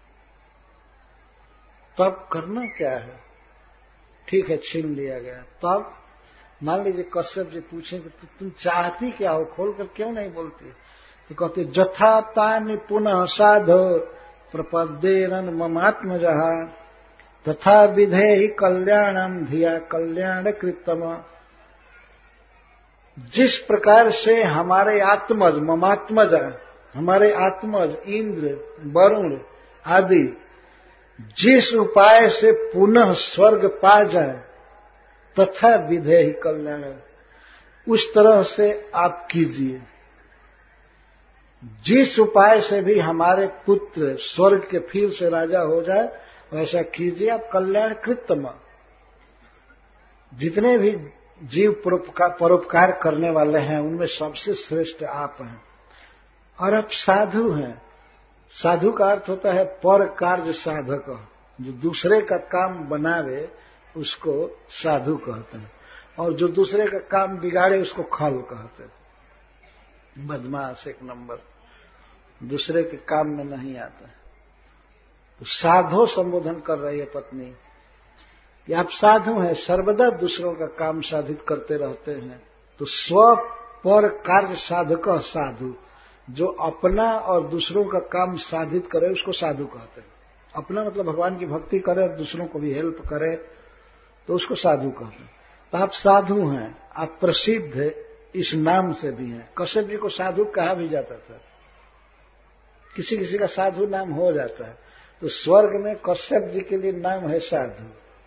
Speaker 1: तब करना क्या है? ठीक है, छीन लिया गया। तब मान लीजिए कश्यप जी पूछेंगे तो तुम चाहती क्या हो, खोलकर क्यों नहीं बोलती? तो कहते जथा तानि पुनः साधो प्रपद्येरन ममात्मजः तथा विधेहि कल्याणम धिया कल्याण कृतम। जिस प्रकार से हमारे आत्मज, ममात्मज, हमारे आत्मज इंद्र वरुण आदि जिस उपाय से पुनः स्वर्ग पा जाए, तथा विधेहि कल्याण, उस तरह से आप कीजिए। जिस उपाय से भी हमारे पुत्र स्वर्ग के फिर से राजा हो जाए, वैसा कीजिए आप। कल्याण कृतम, जितने भी जीव परोपकार करने वाले हैं उनमें सबसे श्रेष्ठ आप हैं। और आप साधु हैं। साधु का अर्थ होता है पर कार्य साधक, जो दूसरे का काम बनावे उसको साधु कहते हैं, और जो दूसरे का काम बिगाड़े उसको खल कहते हैं। बदमाश एक नंबर, दूसरे के काम में नहीं आता है। तो साधु संबोधन कर रही है पत्नी कि आप साधु हैं, सर्वदा दूसरों का काम साधित करते रहते हैं। तो स्व पर कार्य साधक साधु, जो अपना और दूसरों का काम साधित करे उसको साधु कहते हैं। अपना मतलब भगवान की भक्ति करे और दूसरों को भी हेल्प करे तो उसको साधु कहते हैं। तो आप साधु हैं, आप प्रसिद्ध इस नाम से भी हैं। कश्यप जी को साधु कहा भी जाता था, किसी किसी का साधु नाम हो जाता है। तो स्वर्ग में कश्यप जी के लिए नाम है साधु।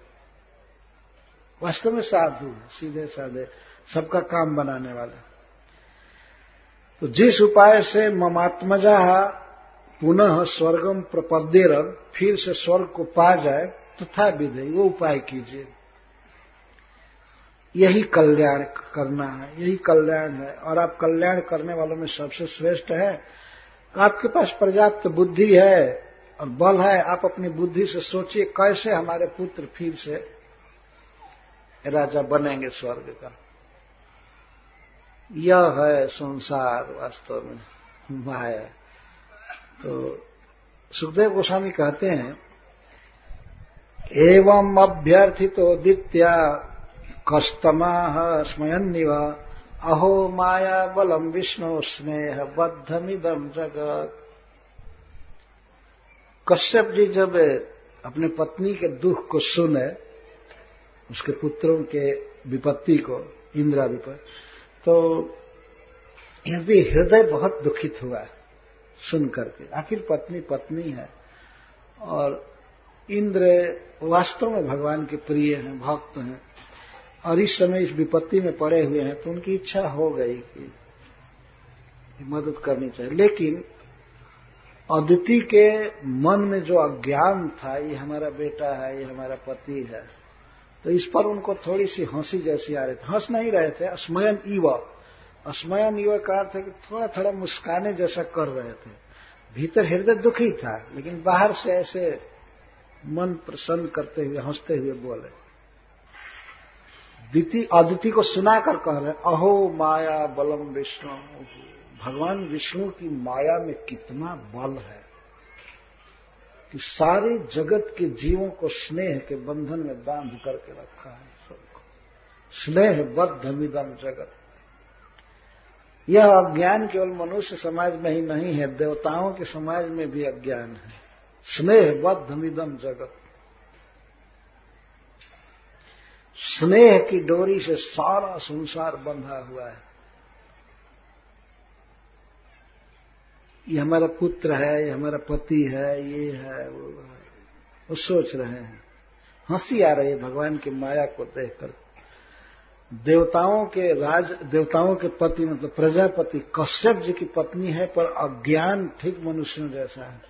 Speaker 1: वास्तव में साधु सीधे साधे सबका काम बनाने वाले। तो जिस उपाय से ममात्मजा पुनः स्वर्गम प्रपद्येरन, फिर से स्वर्ग को पा जाए, तथा विधि, वो उपाय कीजिए। यही कल्याण करना है, यही कल्याण है। और आप कल्याण करने वालों में सबसे श्रेष्ठ है। आपके पास पर्याप्त बुद्धि है और बल है। आप अपनी बुद्धि से सोचिए कैसे हमारे पुत्र फिर से राजा बनेंगे स्वर्ग का। यह है संसार वास्तव में माया। तो सुखदेव गोस्वामी कहते हैं, एवं अभ्यर्थितो दित्या कस्तमाह स्मयन्निव अहो माया बलम विष्णु स्नेह बद्धमिदम जगत। कश्यप जी जब अपने पत्नी के दुख को सुने, उसके पुत्रों के विपत्ति को, इंद्रादि पर, तो यदि हृदय बहुत दुखित हुआ सुन करके। आखिर पत्नी पत्नी है और इंद्र वास्तव में भगवान के प्रिय हैं, भक्त हैं, और इस समय इस विपत्ति में पड़े हुए हैं। तो उनकी इच्छा हो गई कि मदद करनी चाहिए। लेकिन अदिति के मन में जो अज्ञान था, ये हमारा बेटा है, ये हमारा पति है, तो इस पर उनको थोड़ी सी हंसी जैसी आ रही थी। हंस नहीं रहे थे, अस्मयन इव, अस्मयन इव का अर्थ है कि थोड़ा थोड़ा मुस्काने जैसा कर रहे थे। भीतर हृदय दुखी था, लेकिन बाहर से ऐसे मन प्रसन्न करते हुए, हंसते हुए बोले। अदिति को सुनाकर कह रहे, अहो माया बलम विष्णु, भगवान विष्णु की माया में कितना बल है कि सारे जगत के जीवों को स्नेह के बंधन में बांध करके रखा है। सबको स्नेह बद्धमिदम जगत। यह अज्ञान केवल मनुष्य समाज में ही नहीं है, देवताओं के समाज में भी अज्ञान है। स्नेह बद्धमिदम जगत। स्नेह की डोरी से सारा संसार बंधा हुआ है। ये हमारा पुत्र है, ये हमारा पति है, ये है, वो सोच रहे हैं। हंसी आ रही है भगवान की माया को देखकर। देवताओं के पति मतलब प्रजापति कश्यप जी की पत्नी है, पर अज्ञान ठीक मनुष्यों जैसा है।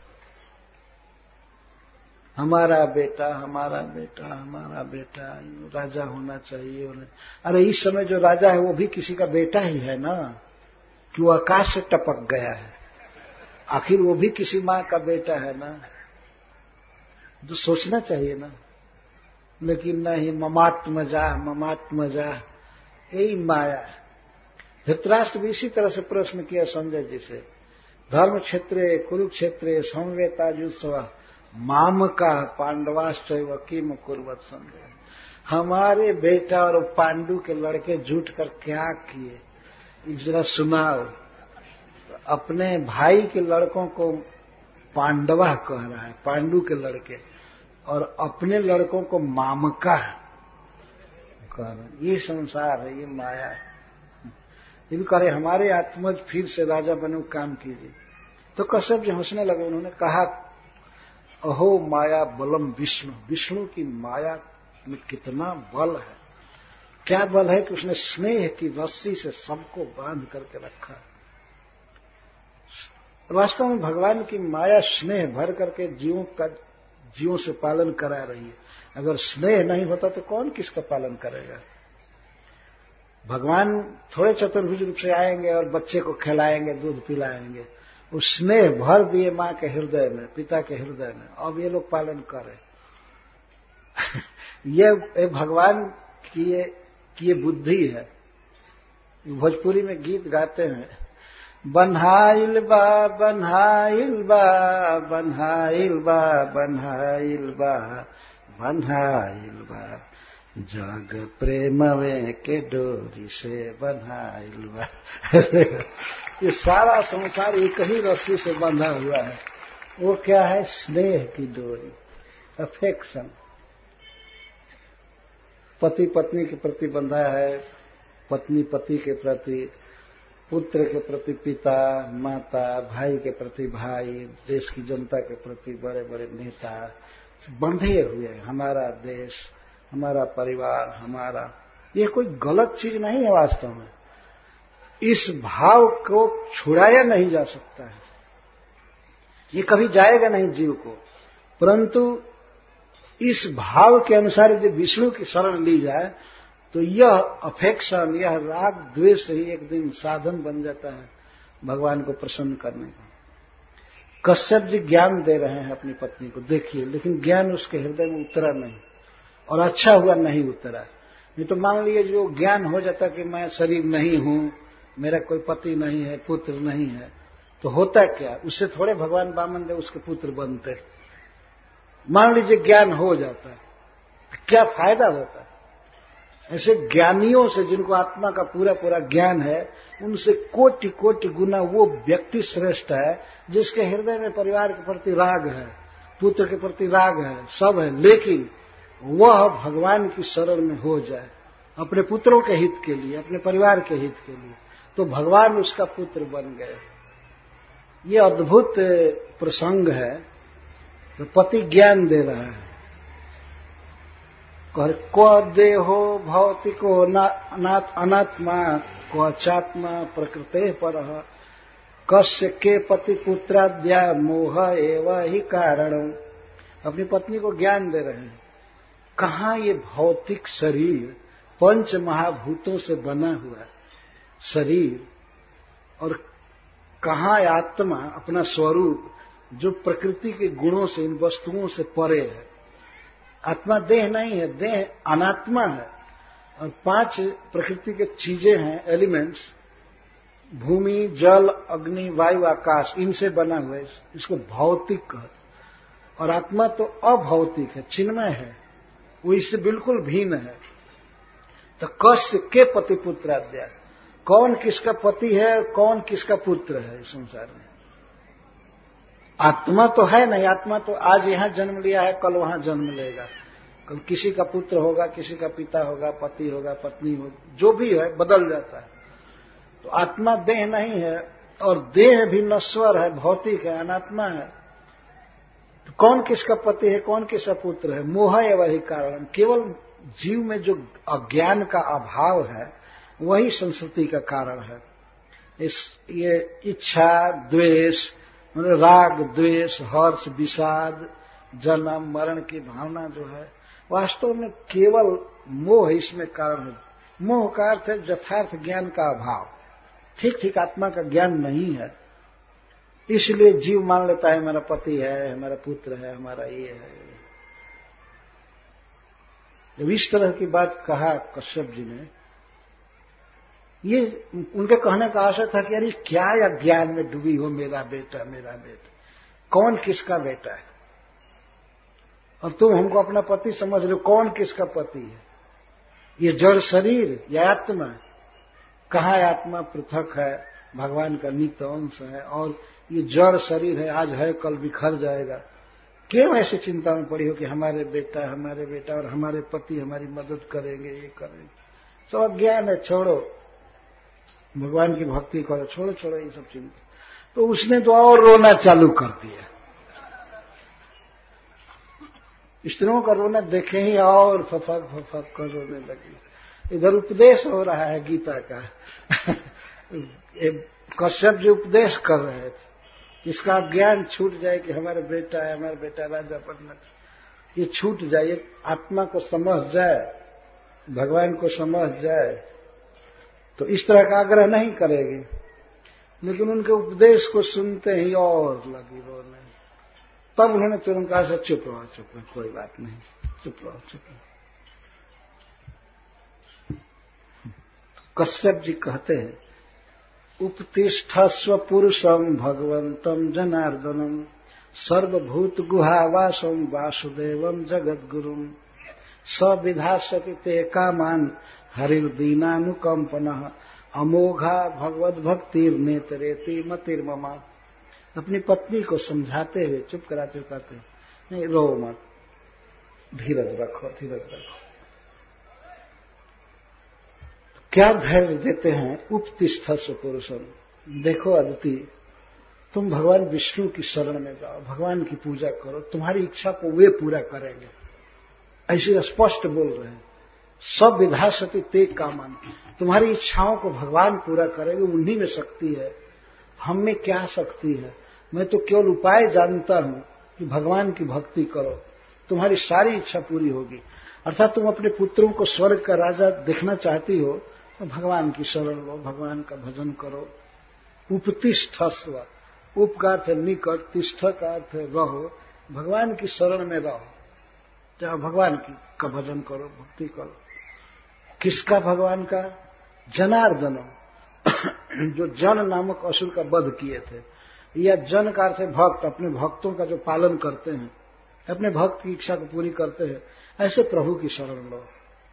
Speaker 1: हमारा बेटा, हमारा बेटा, हमारा बेटा, राजा होना चाहिए। अरे इस समय जो राजा है वो भी किसी का बेटा ही है ना, कि वो आकाश से टपक गया है। आखिर वो भी किसी माँ का बेटा है ना, तो सोचना चाहिए ना। लेकिन नहीं, ममात्मजा, यही माया है। धृतराष्ट्र भी इसी तरह से प्रश्न किया संजय जी से, धर्म क्षेत्रे कुरुक्षेत्रे संवेताजुत्सव माम का पांडवाश्चैव किम कुर्वत संजय। हमारे बेटा और पांडु के लड़के जुट कर क्या किए, जरा सुनाओ। अपने भाई के लड़कों को पांडवा कह रहा है, पांडु के लड़के, और अपने लड़कों को मामका कह रहा है। ये संसार है, ये माया है। ये भी कह रहे हमारे आत्मज फिर से राजा बने, काम कीजिए। तो कश्यप जी हंसने लगे। उन्होंने कहा, अहो माया बलम विष्णु, विष्णु की माया में कितना बल है। क्या बल है कि उसने स्नेह की रस्सी से सबको बांध करके रखा है। वास्तव में भगवान की माया स्नेह भर करके जीवों से पालन करा रही है। अगर स्नेह नहीं होता तो कौन किसका पालन करेगा। भगवान थोड़े चतुर्भुज रूप से आएंगे और बच्चे को खिलाएंगे, दूध पिलाएंगे। वो स्नेह भर दिए मां के हृदय में, पिता के हृदय में, अब ये लोग पालन करें। ये भगवान की ये बुद्धि है। भोजपुरी में गीत गाते हैं, बन्हाइल बा बन्हाइल बा बन्हाइल बा बन्हाइल बा बन्हाइल बा जग प्रेमवे के डोरी से बन्हाइल बा। ये सारा संसार एक ही रस्सी से बंधा हुआ है। वो क्या है? स्नेह की डोरी, अफेक्शन। पति पत्नी के प्रति बंधा है, पत्नी पति के प्रति, पुत्र के प्रति पिता माता, भाई के प्रति भाई, देश की जनता के प्रति बड़े बड़े नेता बंधे हुए हैं। हमारा देश, हमारा परिवार, हमारा, ये कोई गलत चीज नहीं है वास्तव में। इस भाव को छुड़ाया नहीं जा सकता है, ये कभी जाएगा नहीं जीव को, परंतु इस भाव के अनुसार यदि विष्णु की शरण ली जाए तो यह अफेक्शन, यह राग द्वेष ही एक दिन साधन बन जाता है भगवान को प्रसन्न करने का। कश्यप जी ज्ञान दे रहे हैं अपनी पत्नी को, देखिए, लेकिन ज्ञान उसके हृदय में उतरा नहीं, और अच्छा हुआ नहीं उतरा। नहीं तो मान लीजिए जो ज्ञान हो जाता कि मैं शरीर नहीं हूं, मेरा कोई पति नहीं है, पुत्र नहीं है, तो होता क्या, उससे थोड़े भगवान वामनदेव उसके पुत्र बनते। मान लीजिए ज्ञान हो जाता है तो क्या फायदा होता है? ऐसे ज्ञानियों से, जिनको आत्मा का पूरा पूरा ज्ञान है, उनसे कोटि कोटि गुना वो व्यक्ति श्रेष्ठ है जिसके हृदय में परिवार के प्रति राग है, पुत्र के प्रति राग है, सब है, लेकिन वह भगवान की शरण में हो जाए अपने पुत्रों के हित के लिए, अपने परिवार के हित के लिए, तो भगवान उसका पुत्र बन गए। ये अद्भुत प्रसंग है। तो पति ज्ञान दे रहा है, क्व देहो भौतिको अनात्मा क्व चात्मा प्रकृते परः कस्य के पति पुत्राद्या मोह एव ही कारण। अपनी पत्नी को ज्ञान दे रहे हैं, कहाँ ये भौतिक शरीर, पंच महाभूतों से बना हुआ शरीर, और कहाँ आत्मा अपना स्वरूप जो प्रकृति के गुणों से, इन वस्तुओं से परे है। आत्मा देह नहीं है, देह अनात्मा है, और 5 प्रकृति के चीजें हैं, एलिमेंट्स, भूमि जल अग्नि वायु आकाश, इनसे बना हुआ है, इसको भौतिक कह। और आत्मा तो अभौतिक है, चिन्मय है, वो इससे बिल्कुल भिन्न है। तो कस्य के पति पुत्राद्या, कौन किसका पति है, कौन किसका पुत्र है इस संसार में? आत्मा तो है नहीं, आत्मा तो आज यहां जन्म लिया है, कल वहां जन्म लेगा, कल किसी का पुत्र होगा, किसी का पिता होगा, पति होगा, पत्नी होगा, जो भी है बदल जाता है। तो आत्मा देह नहीं है, और देह भी नश्वर है, भौतिक है, अनात्मा है। तो कौन किसका पति है, कौन किसका पुत्र है? मोह है वही कारण। केवल जीव में जो अज्ञान का अभाव है वही संस्कृति का कारण है। ये इच्छा द्वेष, मतलब राग द्वेष, हर्ष विषाद, जन्म मरण की भावना जो है, वास्तव में केवल मोह इसमें कारण है। मोह का अर्थ है यथार्थ ज्ञान का अभाव, ठीक ठीक आत्मा का ज्ञान नहीं है। इसलिए जीव मान लेता है मेरा पति है, हमारा पुत्र है, हमारा ये है। जब इस तरह की बात कहा कश्यप जी ने, ये उनके कहने का आशय था कि अरे क्या अज्ञान में डूबी हो मेरा बेटा, मेरा बेटा, कौन किसका बेटा है, और तुम हमको अपना पति समझ लो, कौन किसका पति है? ये जड़ शरीर या आत्मा? कहाँ आत्मा पृथक है, भगवान का नित्य अंश है, और ये जड़ शरीर है, आज है कल बिखर जाएगा। क्यों ऐसी चिंता में पड़ी हो कि हमारे बेटा और हमारे पति हमारी मदद करेंगे, ये करेंगे? सब अज्ञान है, छोड़ो, भगवान की भक्ति करो, छोड़ो ये सब चिंता। तो उसने तो और रोना चालू कर दिया। स्त्रियों का रोना देखे ही और फफक कर रोने लगी। इधर उपदेश हो रहा है गीता का। कश्यप जी उपदेश कर रहे थे, इसका ज्ञान छूट जाए कि हमारा बेटा राजा बनना, ये छूट जाए, आत्मा को समझ जाए, भगवान को समझ जाए, तो इस तरह का आग्रह नहीं करेगी। लेकिन उनके उपदेश को सुनते ही और लगी रोने। तब उन्होंने तुरंत कहा, चुप रहो, कोई बात नहीं, चुप रहो। कश्यप जी कहते हैं, उपतिष्ठस्व पुरुषम भगवंतम जनार्दनम सर्वभूत गुहावासम वासुदेवम जगद्गुरुम सविधास्यति ते कामान हरिर्दीनानुकंपनः अमोघा भगवद भक्तिर नेतरेति मतिर्ममा। अपनी पत्नी को समझाते हुए, चुप कराते हुए कहते, नहीं रो मत, धीरज रखो। क्या धैर्य देते हैं उपतिष्ठस्व पुरुषम। देखो अदिति, तुम भगवान विष्णु की शरण में जाओ, भगवान की पूजा करो, तुम्हारी इच्छा को वे पूरा करेंगे, ऐसे स्पष्ट बोल रहे हैं। सब विधा सती ते कामन, तुम्हारी इच्छाओं को भगवान पूरा करेंगे, उन्हीं में शक्ति है, हम में क्या शक्ति है। मैं तो केवल उपाय जानता हूं कि भगवान की भक्ति करो, तुम्हारी सारी इच्छा पूरी होगी। अर्थात तुम अपने पुत्रों को स्वर्ग का राजा देखना चाहती हो तो भगवान की शरण लो, भगवान का भजन करो। उपतिष्ठस्व, उप का अर्थ है निकट, तिष्ठ का अर्थ है रहो, भगवान की शरण में रहो, चाहे भगवान की का भजन करो, भक्ति करो। किसका? भगवान का। जनार्दन, जो जन नामक असुर का वध किए थे, या जन का अर्थ है भक्त, अपने भक्तों का जो पालन करते हैं, अपने भक्त की इच्छा को पूरी करते हैं, ऐसे प्रभु की शरण लो।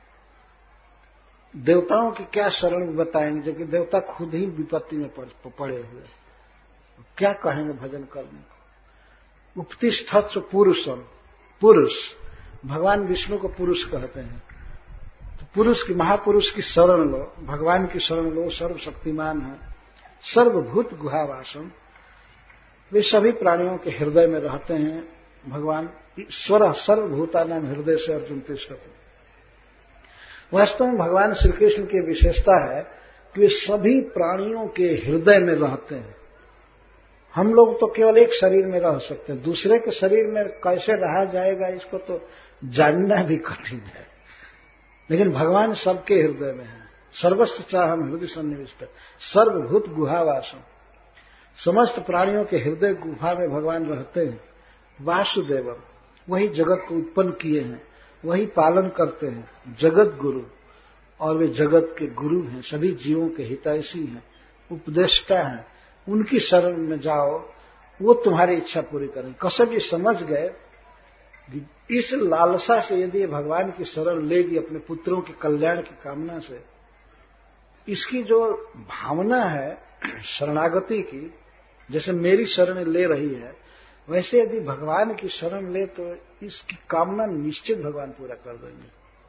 Speaker 1: देवताओं की क्या शरण बताएंगे, जो कि देवता खुद ही विपत्ति में पड़े हुए, क्या कहेंगे भजन करने को। उपतिष्ठस्व पुरुषम, पुरुष, भगवान विष्णु को पुरुष कहते हैं। तो पुरुष की, महापुरुष की शरण लो, भगवान की शरण लो। सर्वशक्तिमान है, सर्वभूत गुहावासम, वे सभी प्राणियों के हृदय में रहते हैं। भगवान ईश्वर सर्वभूता नाम हृदय से अर्जुन तिष्ठति। वास्तव में भगवान श्री कृष्ण की विशेषता है कि वे सभी प्राणियों के हृदय में रहते हैं। हम लोग तो केवल एक शरीर में रह सकते हैं, दूसरे के शरीर में कैसे रहा जाएगा इसको तो जानना भी कठिन है, लेकिन भगवान सबके हृदय में है। सर्वस्व चाहम हृदय सन्निविष्ट, सर्वभूत गुहावासम, समस्त प्राणियों के हृदय गुफा में भगवान रहते हैं। वासुदेवम, वही जगत को उत्पन्न किए हैं, वही पालन करते हैं। जगत गुरु, और वे जगत के गुरु हैं, सभी जीवों के हितैषी हैं, उपदेष्टा हैं। उनकी शरण में जाओ, वो तुम्हारी इच्छा पूरी करें। कश्यप जी समझ गए कि इस लालसा से यदि भगवान की शरण लेगी अपने पुत्रों के कल्याण की कामना से, इसकी जो भावना है शरणागति की, जैसे मेरी शरण ले रही है, वैसे यदि भगवान की शरण ले तो इसकी कामना निश्चित भगवान पूरा कर देंगे।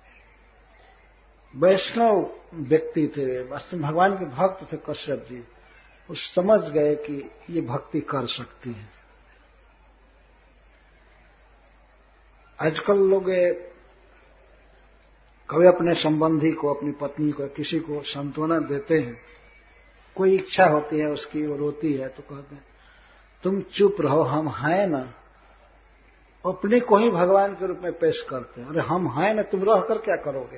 Speaker 1: वैष्णव व्यक्ति थे, वास्तव में भगवान के भक्त थे कश्यप जी। वो समझ गए कि ये भक्ति कर सकती है। आजकल लोग कभी अपने संबंधी को, अपनी पत्नी को, किसी को सांत्वना देते हैं, कोई इच्छा होती है उसकी, वो रोती है तो कहते हैं तुम चुप रहो, हम हैं ना। अपने को ही भगवान के रूप में पेश करते हैं। अरे हम हैं ना, तुम रह कर क्या करोगे?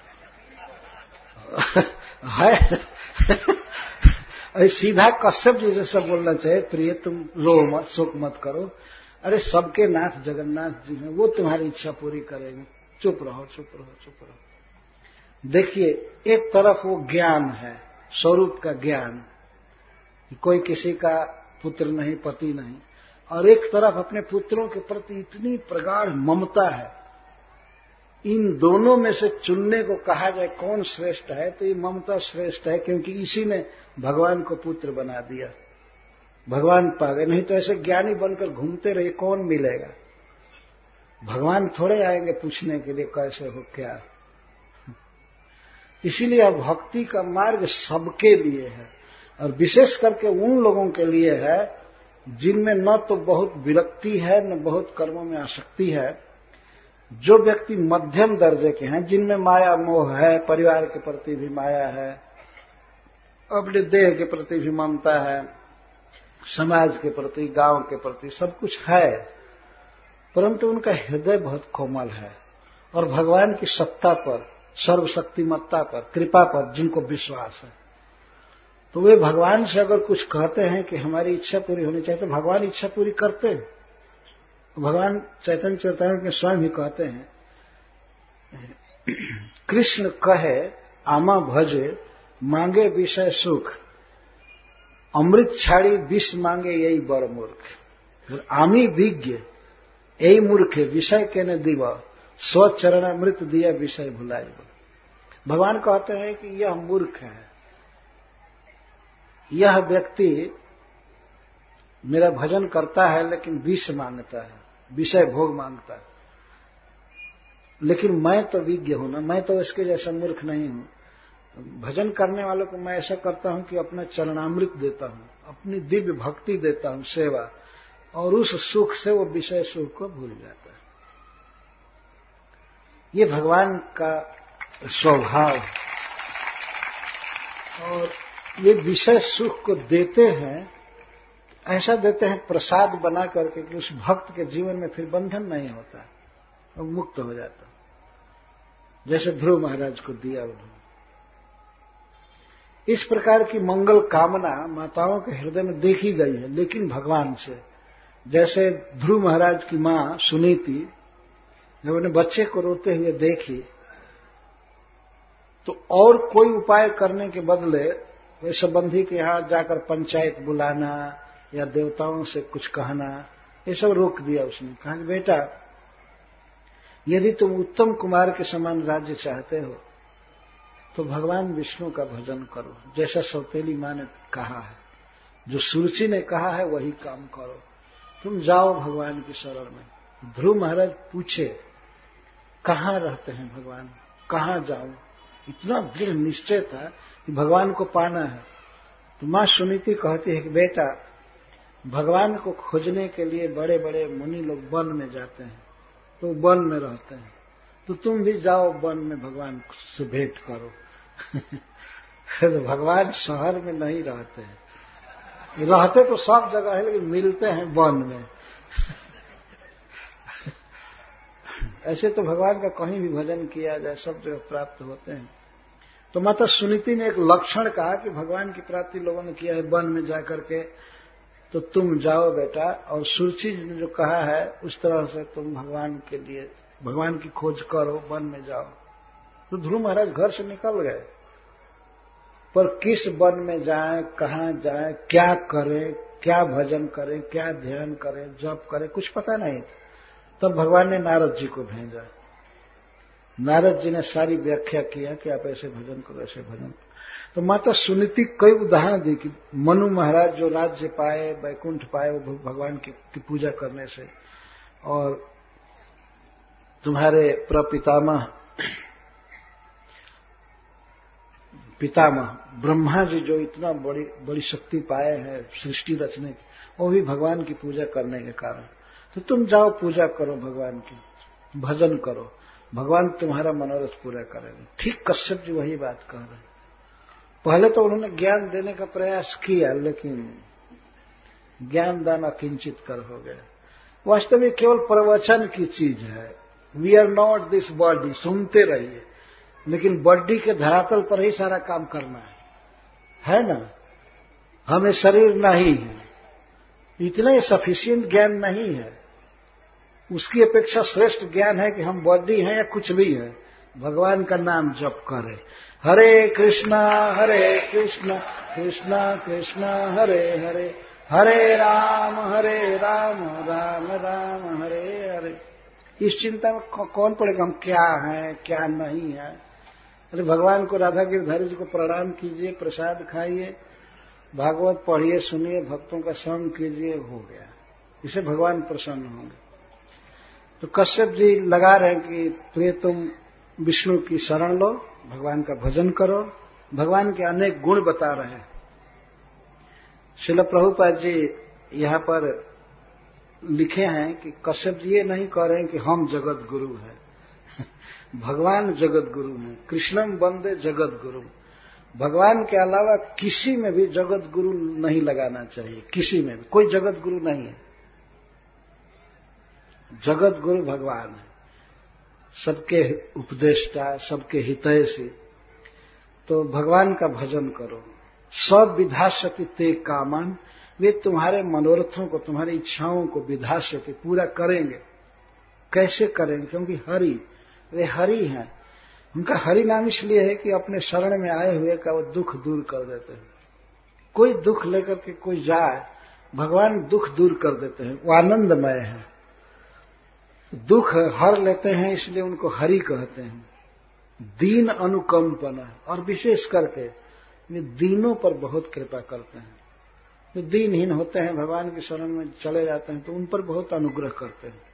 Speaker 1: है सीधा कश्यप जी से सब बोलना चाहिए, प्रिय तुम रो मत, शोक मत करो, अरे सबके नाथ जगन्नाथ जी हैं, वो तुम्हारी इच्छा पूरी करेंगे, चुप रहो, चुप रहो, चुप रहो। देखिए, एक तरफ वो ज्ञान है, स्वरूप का ज्ञान, कोई किसी का पुत्र नहीं, पति नहीं, और एक तरफ अपने पुत्रों के प्रति इतनी प्रगाढ़ ममता है। इन दोनों में से चुनने को कहा जाए कौन श्रेष्ठ है, तो ये ममता श्रेष्ठ है, क्योंकि इसी ने भगवान को पुत्र बना दिया, भगवान पा गए। नहीं तो ऐसे ज्ञानी बनकर घूमते रहे, कौन मिलेगा? भगवान थोड़े आएंगे पूछने के लिए कैसे हो क्या। इसीलिए अब भक्ति का मार्ग सबके लिए है, और विशेष करके उन लोगों के लिए है जिनमें न तो बहुत विरक्ति है, न बहुत कर्मों में आसक्ति है। जो व्यक्ति मध्यम दर्जे के हैं, जिनमें माया मोह है, परिवार के प्रति भी माया है, अपने देह के प्रति भी ममता है, समाज के प्रति, गांव के प्रति सब कुछ है, परंतु उनका हृदय बहुत कोमल है, और भगवान की सत्ता पर, सर्वशक्तिमत्ता पर, कृपा पर जिनको विश्वास है, तो वे भगवान से अगर कुछ कहते हैं कि हमारी इच्छा पूरी होनी चाहिए, तो भगवान इच्छा पूरी करते हैं। भगवान चैतन्य चरितामृत में स्वयं ही कहते हैं, कृष्ण कहे आमा भजे, मांगे विषय सुख, अमृत छाड़ी विष मांगे यही बड़ मूर्ख। आमी विज्ञ यही मूर्ख, विषय के न दिवा, स्वचरण अमृत दिया विषय भुलाए। भगवान कहते हैं कि यह मूर्ख है, यह व्यक्ति मेरा भजन करता है लेकिन विष मांगता है, विषय भोग मांगता है, लेकिन मैं तो विज्ञ हूं ना, मैं तो इसके जैसा मूर्ख नहीं हूं। भजन करने वालों को मैं ऐसा करता हूं कि अपना चरणामृत देता हूं, अपनी दिव्य भक्ति देता हूं, सेवा, और उस सुख से वो विषय सुख को भूल जाता है। ये भगवान का स्वभाव है। और ये विषय सुख को देते हैं, ऐसा देते हैं प्रसाद बना करके कि उस भक्त के जीवन में फिर बंधन नहीं होता, वो मुक्त हो जाता, जैसे ध्रुव महाराज को दिया उन्होंने। इस प्रकार की मंगल कामना माताओं के हृदय में देखी गई है, लेकिन भगवान से। जैसे ध्रुव महाराज की मां सुनीति जब उन्हें बच्चे को रोते हुए देखी तो और कोई उपाय करने के बदले वे संबंधी के यहां जाकर पंचायत बुलाना या देवताओं से कुछ कहना, ये सब रोक दिया उसने। कहा कि बेटा, यदि तुम उत्तम कुमार के समान राज्य चाहते हो तो भगवान विष्णु का भजन करो, जैसा सौतेली मां ने कहा है, जो सुरुचि ने कहा है वही काम करो, तुम जाओ भगवान की शरण में। ध्रुव महाराज पूछे, कहां रहते हैं भगवान, कहां जाऊं? इतना दृढ़ निश्चय था कि भगवान को पाना है। तो मां सुनीति कहती है कि बेटा, भगवान को खोजने के लिए बड़े बड़े मुनि लोग वन में जाते हैं, तो वन में रहते हैं, तो तुम भी जाओ वन में भगवान से भेंट करो। तो भगवान शहर में नहीं रहते हैं, रहते तो सब जगह है, लेकिन मिलते हैं वन में। ऐसे तो भगवान का कहीं भी भजन किया जाए सब जगह प्राप्त होते हैं। तो माता सुनीति ने एक लक्षण कहा कि भगवान की प्राप्ति लोगों ने किया है वन में जाकर के, तो तुम जाओ बेटा। और सुरुचि ने जो कहा है उस तरह से तुम भगवान के लिए भगवान की खोज करो, वन में जाओ। तो ध्रुव महाराज घर से निकल गए, पर किस वन में जाएं, कहां जाएं, क्या करें, क्या भजन करें, क्या ध्यान करें, जप करें, कुछ पता नहीं था। तब भगवान ने नारद जी को भेजा। नारद जी ने सारी व्याख्या किया कि आप ऐसे भजन करो, ऐसे भजन करो। तो माता सुनीति कई उदाहरण दी कि मनु महाराज जो राज्य पाए, वैकुंठ पाए, वो भगवान की पूजा करने से, और तुम्हारे प्रपितामह पितामह ब्रह्मा जी जो इतना बड़ी शक्ति पाए हैं सृष्टि रचने की, वो भी भगवान की पूजा करने के कारण। तो तुम जाओ पूजा करो भगवान की, भजन करो, भगवान तुम्हारा मनोरथ पूरा करेंगे। ठीक कश्यप जी वही बात कह रहे हैं। पहले तो उन्होंने ज्ञान देने का प्रयास किया, लेकिन ज्ञान दान अकिंचित कर हो गया। वास्तव में केवल प्रवचन की चीज है। We are not this body, सुनते रहिए, लेकिन बॉडी के धरातल पर ही सारा काम करना है ना। हमें शरीर नहीं है, इतना सफिशिएंट ज्ञान नहीं है। उसकी अपेक्षा श्रेष्ठ ज्ञान है कि हम बॉडी हैं या कुछ भी है, भगवान का नाम जप करें। हरे कृष्णा कृष्णा कृष्णा हरे हरे, हरे राम राम राम हरे हरे। इस चिंता में कौन पड़ेगा हम क्या हैं क्या नहीं है। अरे भगवान को, राधा गिरधारी जी को प्रणाम कीजिए, प्रसाद खाइए, भागवत पढ़िए, सुनिए, भक्तों का संग कीजिए, हो गया। इसे भगवान प्रसन्न होंगे। तो कश्यप जी लगा रहे हैं कि प्रिय तुम विष्णु की शरण लो, भगवान का भजन करो। भगवान के अनेक गुण बता रहे हैं। श्रील प्रभुपाद जी यहां पर लिखे हैं कि कश्यप जी ये नहीं कह रहे हैं कि हम जगत गुरु हैं। भगवान जगत गुरु हैं। कृष्णम वंदे जगत गुरु। भगवान के अलावा किसी में भी जगत गुरु नहीं लगाना चाहिए, किसी में भी कोई जगत गुरु नहीं है। जगत गुरु भगवान है, सबके उपदेष्टा, सबके हितैषी। तो भगवान का भजन करो। सब विधास्यति ते कामन, वे तुम्हारे मनोरथों को, तुम्हारी इच्छाओं को विधास्यति पूरा करेंगे। कैसे करेंगे? क्योंकि हरि, वे हरि हैं। उनका हरि नाम इसलिए है कि अपने शरण में आए हुए का वो दुख दूर कर देते हैं। कोई दुख लेकर के कोई जाए, भगवान दुख दूर कर देते हैं, वो आनंदमय है। दुख हर लेते हैं, इसलिए उनको हरि कहते हैं। दीन अनुकंपना, और विशेष करके वे दीनों पर बहुत कृपा करते हैं। जो दीनहीन होते हैं, भगवान की शरण में चले जाते हैं, तो उन पर बहुत अनुग्रह करते हैं।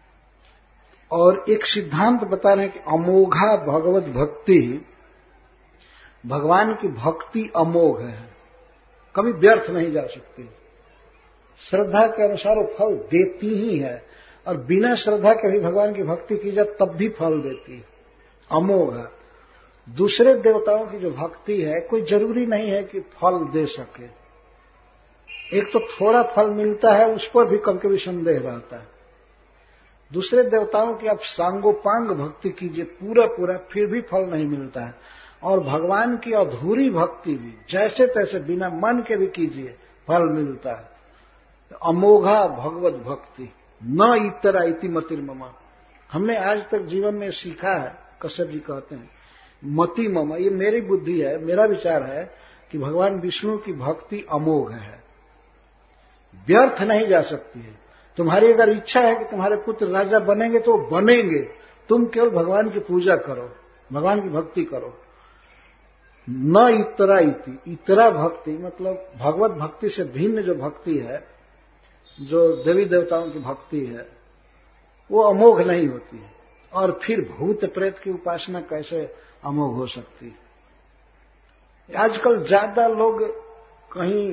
Speaker 1: और एक सिद्धांत बता रहे हैं कि अमोघा भगवत भक्ति भगवान की भक्ति अमोघ है, कभी व्यर्थ नहीं जा सकती। श्रद्धा के अनुसार वो फल देती ही है, और बिना श्रद्धा के भी भगवान की भक्ति की जाए तब भी फल देती है, अमोघ है। दूसरे देवताओं की जो भक्ति है कोई जरूरी नहीं है कि फल दे सके। एक तो थोड़ा फल मिलता है, उस पर भी कभी कभी संदेह रहता है। दूसरे देवताओं की आप सांगोपांग भक्ति कीजिए पूरा पूरा, फिर भी फल नहीं मिलता है। और भगवान की अधूरी भक्ति भी जैसे तैसे बिना मन के भी कीजिए फल मिलता है। अमोघा भगवत भक्ति न इतरा इति मतिर्ममा। हमने आज तक जीवन में सीखा है, कश्यप जी कहते हैं मति ममा, ये मेरी बुद्धि है, मेरा विचार है कि भगवान विष्णु की भक्ति अमोघ है, व्यर्थ नहीं जा सकती है। तुम्हारी अगर इच्छा है कि तुम्हारे पुत्र राजा बनेंगे तो बनेंगे, तुम केवल भगवान की पूजा करो, भगवान की भक्ति करो। न इतरा इति, इतरा भक्ति मतलब भगवत भक्ति से भिन्न जो भक्ति है, जो देवी देवताओं की भक्ति है, वो अमोघ नहीं होती है। और फिर भूत प्रेत की उपासना कैसे अमोघ हो सकती है? आजकल ज्यादा लोग कहीं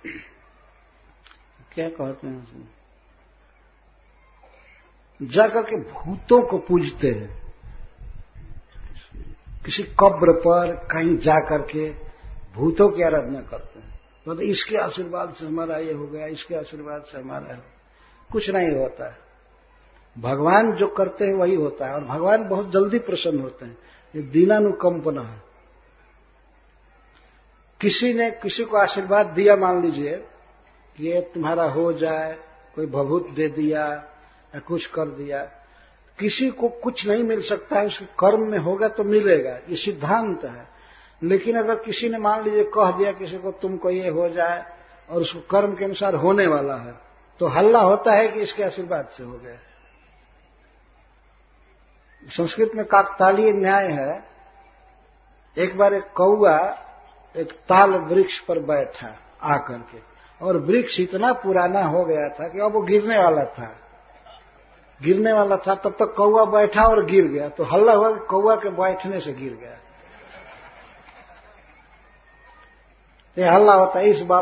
Speaker 1: क्या कहते हैं, जाकर के भूतों को पूजते हैं, किसी कब्र पर कहीं जाकर के भूतों की आराधना करते हैं। तो इसके आशीर्वाद से हमारा ये हो गया, इसके आशीर्वाद से हमारा है। कुछ नहीं होता है, भगवान जो करते हैं वही होता है, और भगवान बहुत जल्दी प्रसन्न होते हैं। ये दीनानुकंपना है। किसी ने किसी को आशीर्वाद दिया, मान लीजिए कि ये तुम्हारा हो जाए, कोई भभूत दे दिया या कुछ कर दिया, किसी को कुछ नहीं मिल सकता है, उसके कर्म में होगा तो मिलेगा, ये सिद्धांत है। लेकिन अगर किसी ने मान लीजिए कह दिया किसी को तुमको ये हो जाए, और उसको कर्म के अनुसार होने वाला है, तो हल्ला होता है कि इसके आशीर्वाद से हो गया। संस्कृत में काकतालीय न्याय है। एक बार एक कौआ एक ताल वृक्ष पर बैठा आकर के, और वृक्ष इतना पुराना हो गया था कि अब वो गिरने वाला था। तब तक कौआ बैठा और गिर गया, तो हल्ला हुआ कि कौआ के बैठने से गिर गया। ये हल्ला होता है इस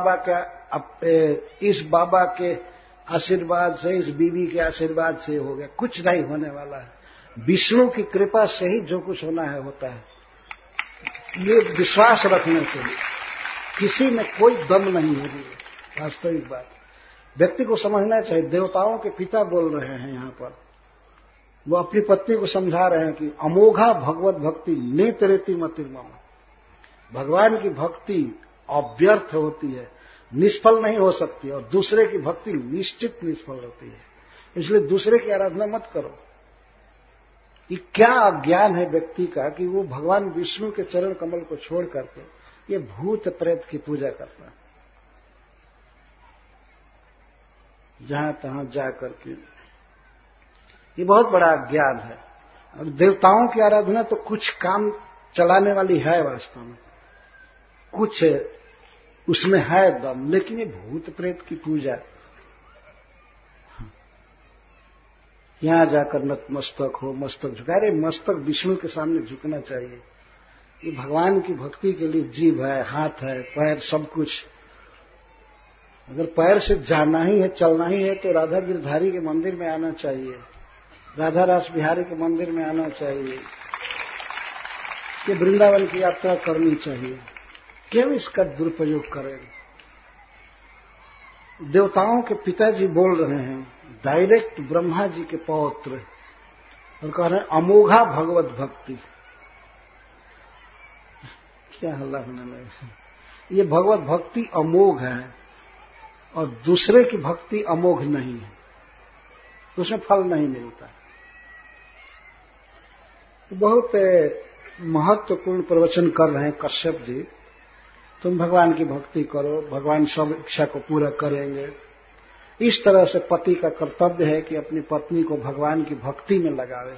Speaker 1: बाबा के आशीर्वाद से, इस बीवी के आशीर्वाद से हो गया। कुछ नहीं होने वाला है, विष्णु की कृपा से ही जो कुछ होना है होता है। ये विश्वास रखने से किसी में कोई दम नहीं होगी, वास्तविक बात। व्यक्ति को समझना चाहिए, देवताओं के पिता बोल रहे हैं यहाँ पर, वो अपनी पत्नी को समझा रहे हैं कि अमोघा भगवत भक्ति नेतरेति मतिर्मम। भगवान की भक्ति अव्यर्थ होती है, निष्फल नहीं हो सकती, और दूसरे की भक्ति निश्चित निष्फल होती है। इसलिए दूसरे की आराधना मत करो। ये क्या अज्ञान है व्यक्ति का कि वो भगवान विष्णु के चरण कमल को छोड़ करके ये भूत प्रेत की पूजा करना, जहां तहां जा करके, ये बहुत बड़ा अज्ञान है। और देवताओं की आराधना तो कुछ काम चलाने वाली है, वास्तव में कुछ उसमें है दम, लेकिन ये भूत प्रेत की पूजा, यहां जाकर नतमस्तक हो, मस्तक झुका। अरे मस्तक विष्णु के सामने झुकना चाहिए। ये भगवान की भक्ति के लिए जीभ है, हाथ है, पैर, सब कुछ। अगर पैर से जाना ही है, चलना ही है, तो राधा गिरधारी के मंदिर में आना चाहिए, राधा रास बिहारी के मंदिर में आना चाहिए, ये वृंदावन की यात्रा करनी चाहिए। क्यों इसका दुरुपयोग करें? देवताओं के पिताजी बोल रहे हैं, डायरेक्ट ब्रह्मा जी के पौत्र, और कह रहे हैं अमोघा भगवत भक्ति। क्या हल्ला होने लगा? ये भगवत भक्ति अमोघ है, और दूसरे की भक्ति अमोघ नहीं है, उसमें फल नहीं मिलता। बहुत महत्वपूर्ण प्रवचन कर रहे हैं कश्यप जी। तुम भगवान की भक्ति करो, भगवान सब इच्छा को पूरा करेंगे। इस तरह से पति का कर्तव्य है कि अपनी पत्नी को भगवान की भक्ति में लगावे।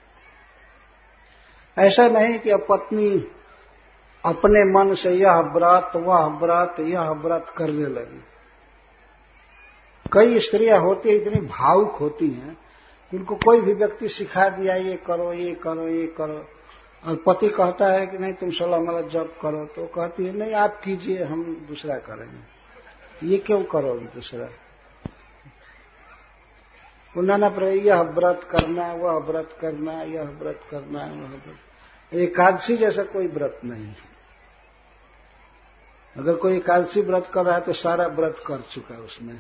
Speaker 1: ऐसा नहीं कि अब पत्नी अपने मन से यह व्रत वह व्रत यह व्रत करने लगी। कई स्त्रियां होती है इतनी भावुक होती हैं, उनको कोई भी व्यक्ति सिखा दिया ये करो ये करो ये करो, और पति कहता है कि नहीं तुम 16 माला जप करो, तो कहती है नहीं आप कीजिए, हम दूसरा करेंगे। ये क्यों करोगे दूसरा? पुनः यह व्रत करना, वह व्रत करना, यह व्रत करना, वह व्रत। एकादशी जैसा कोई व्रत नहीं है। अगर कोई एकादशी व्रत कर रहा है तो सारा व्रत कर चुका है उसमें।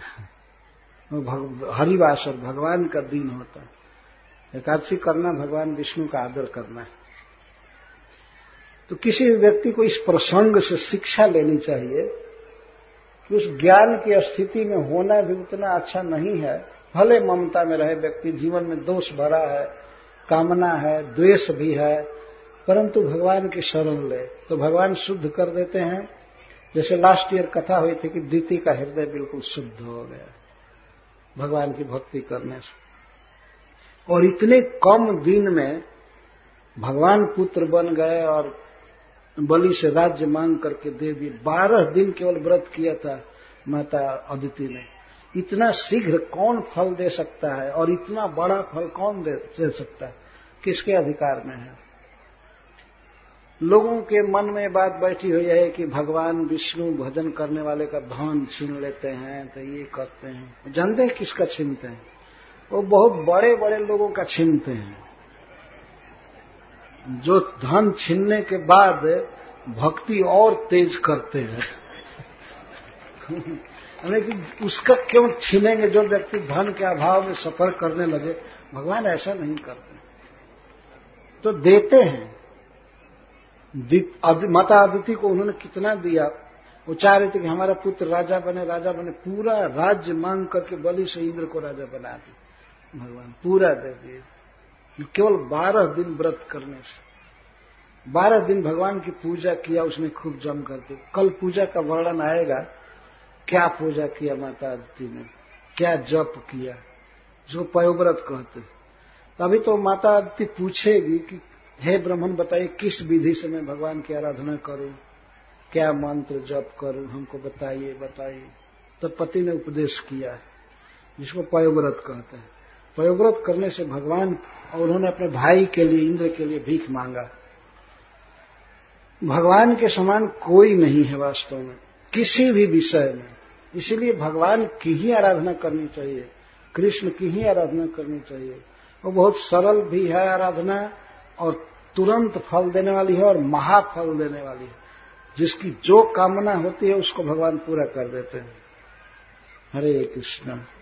Speaker 1: हरिवासर भगवान का दिन होता है। एकादशी करना भगवान विष्णु का आदर करना है। तो किसी भी व्यक्ति को इस प्रसंग से शिक्षा लेनी चाहिए कि उस ज्ञान की स्थिति में होना भी उतना अच्छा नहीं है। भले ममता में रहे व्यक्ति, जीवन में दोष भरा है, कामना है, द्वेष भी है, परंतु भगवान की शरण ले तो भगवान शुद्ध कर देते हैं। जैसे लास्ट ईयर कथा हुई थी कि दीति का हृदय बिल्कुल शुद्ध हो गया भगवान की भक्ति करने से, और इतने कम दिन में भगवान पुत्र बन गए और बलि से राज्य मांग करके दे दिए। 12 दिन केवल व्रत किया था माता अदिति ने। इतना शीघ्र कौन फल दे सकता है और इतना बड़ा फल कौन दे सकता है? किसके अधिकार में है? लोगों के मन में बात बैठी हुई है कि भगवान विष्णु भजन करने वाले का धन छीन लेते हैं, तो ये करते हैं। जानते हैं किसका छीनते हैं? वो बहुत बड़े बड़े लोगों का छीनते हैं, जो धन छीनने के बाद भक्ति और तेज करते हैं। लेकिन उसका क्यों छीनेंगे? जो व्यक्ति धन के अभाव में सफर करने लगे, भगवान ऐसा नहीं करते, तो देते हैं। माता अदिति को उन्होंने कितना दिया? वो चाह रहे थे कि हमारा पुत्र राजा बने, राजा बने। पूरा राज्य मांग करके बलि से इंद्र को राजा बना दिया। भगवान पूरा दे दिए केवल 12 दिन व्रत करने से। 12 दिन भगवान की पूजा किया उसने खूब जम करके। कल पूजा का वर्णन आएगा, क्या पूजा किया माता अदिति ने, क्या जप किया, जो पयोव्रत कहते। तभी तो माता अदिति पूछेगी कि हे ब्राह्मण बताइए किस विधि से मैं भगवान की आराधना करूं, क्या मंत्र जप करूं, हमको बताइए बताइए। तो पति ने उपदेश किया जिसको पयोव्रत कहते हैं। पयोव्रत करने से भगवान, और उन्होंने अपने भाई के लिए, इंद्र के लिए भीख मांगा। भगवान के समान कोई नहीं है वास्तव में किसी भी विषय में। इसीलिए भगवान की ही आराधना करनी चाहिए, कृष्ण की ही आराधना करनी चाहिए। वो बहुत सरल भी है आराधना, और तुरंत फल देने वाली है, और महाफल देने वाली है। जिसकी जो कामना होती है उसको भगवान पूरा कर देते हैं। हरे कृष्ण।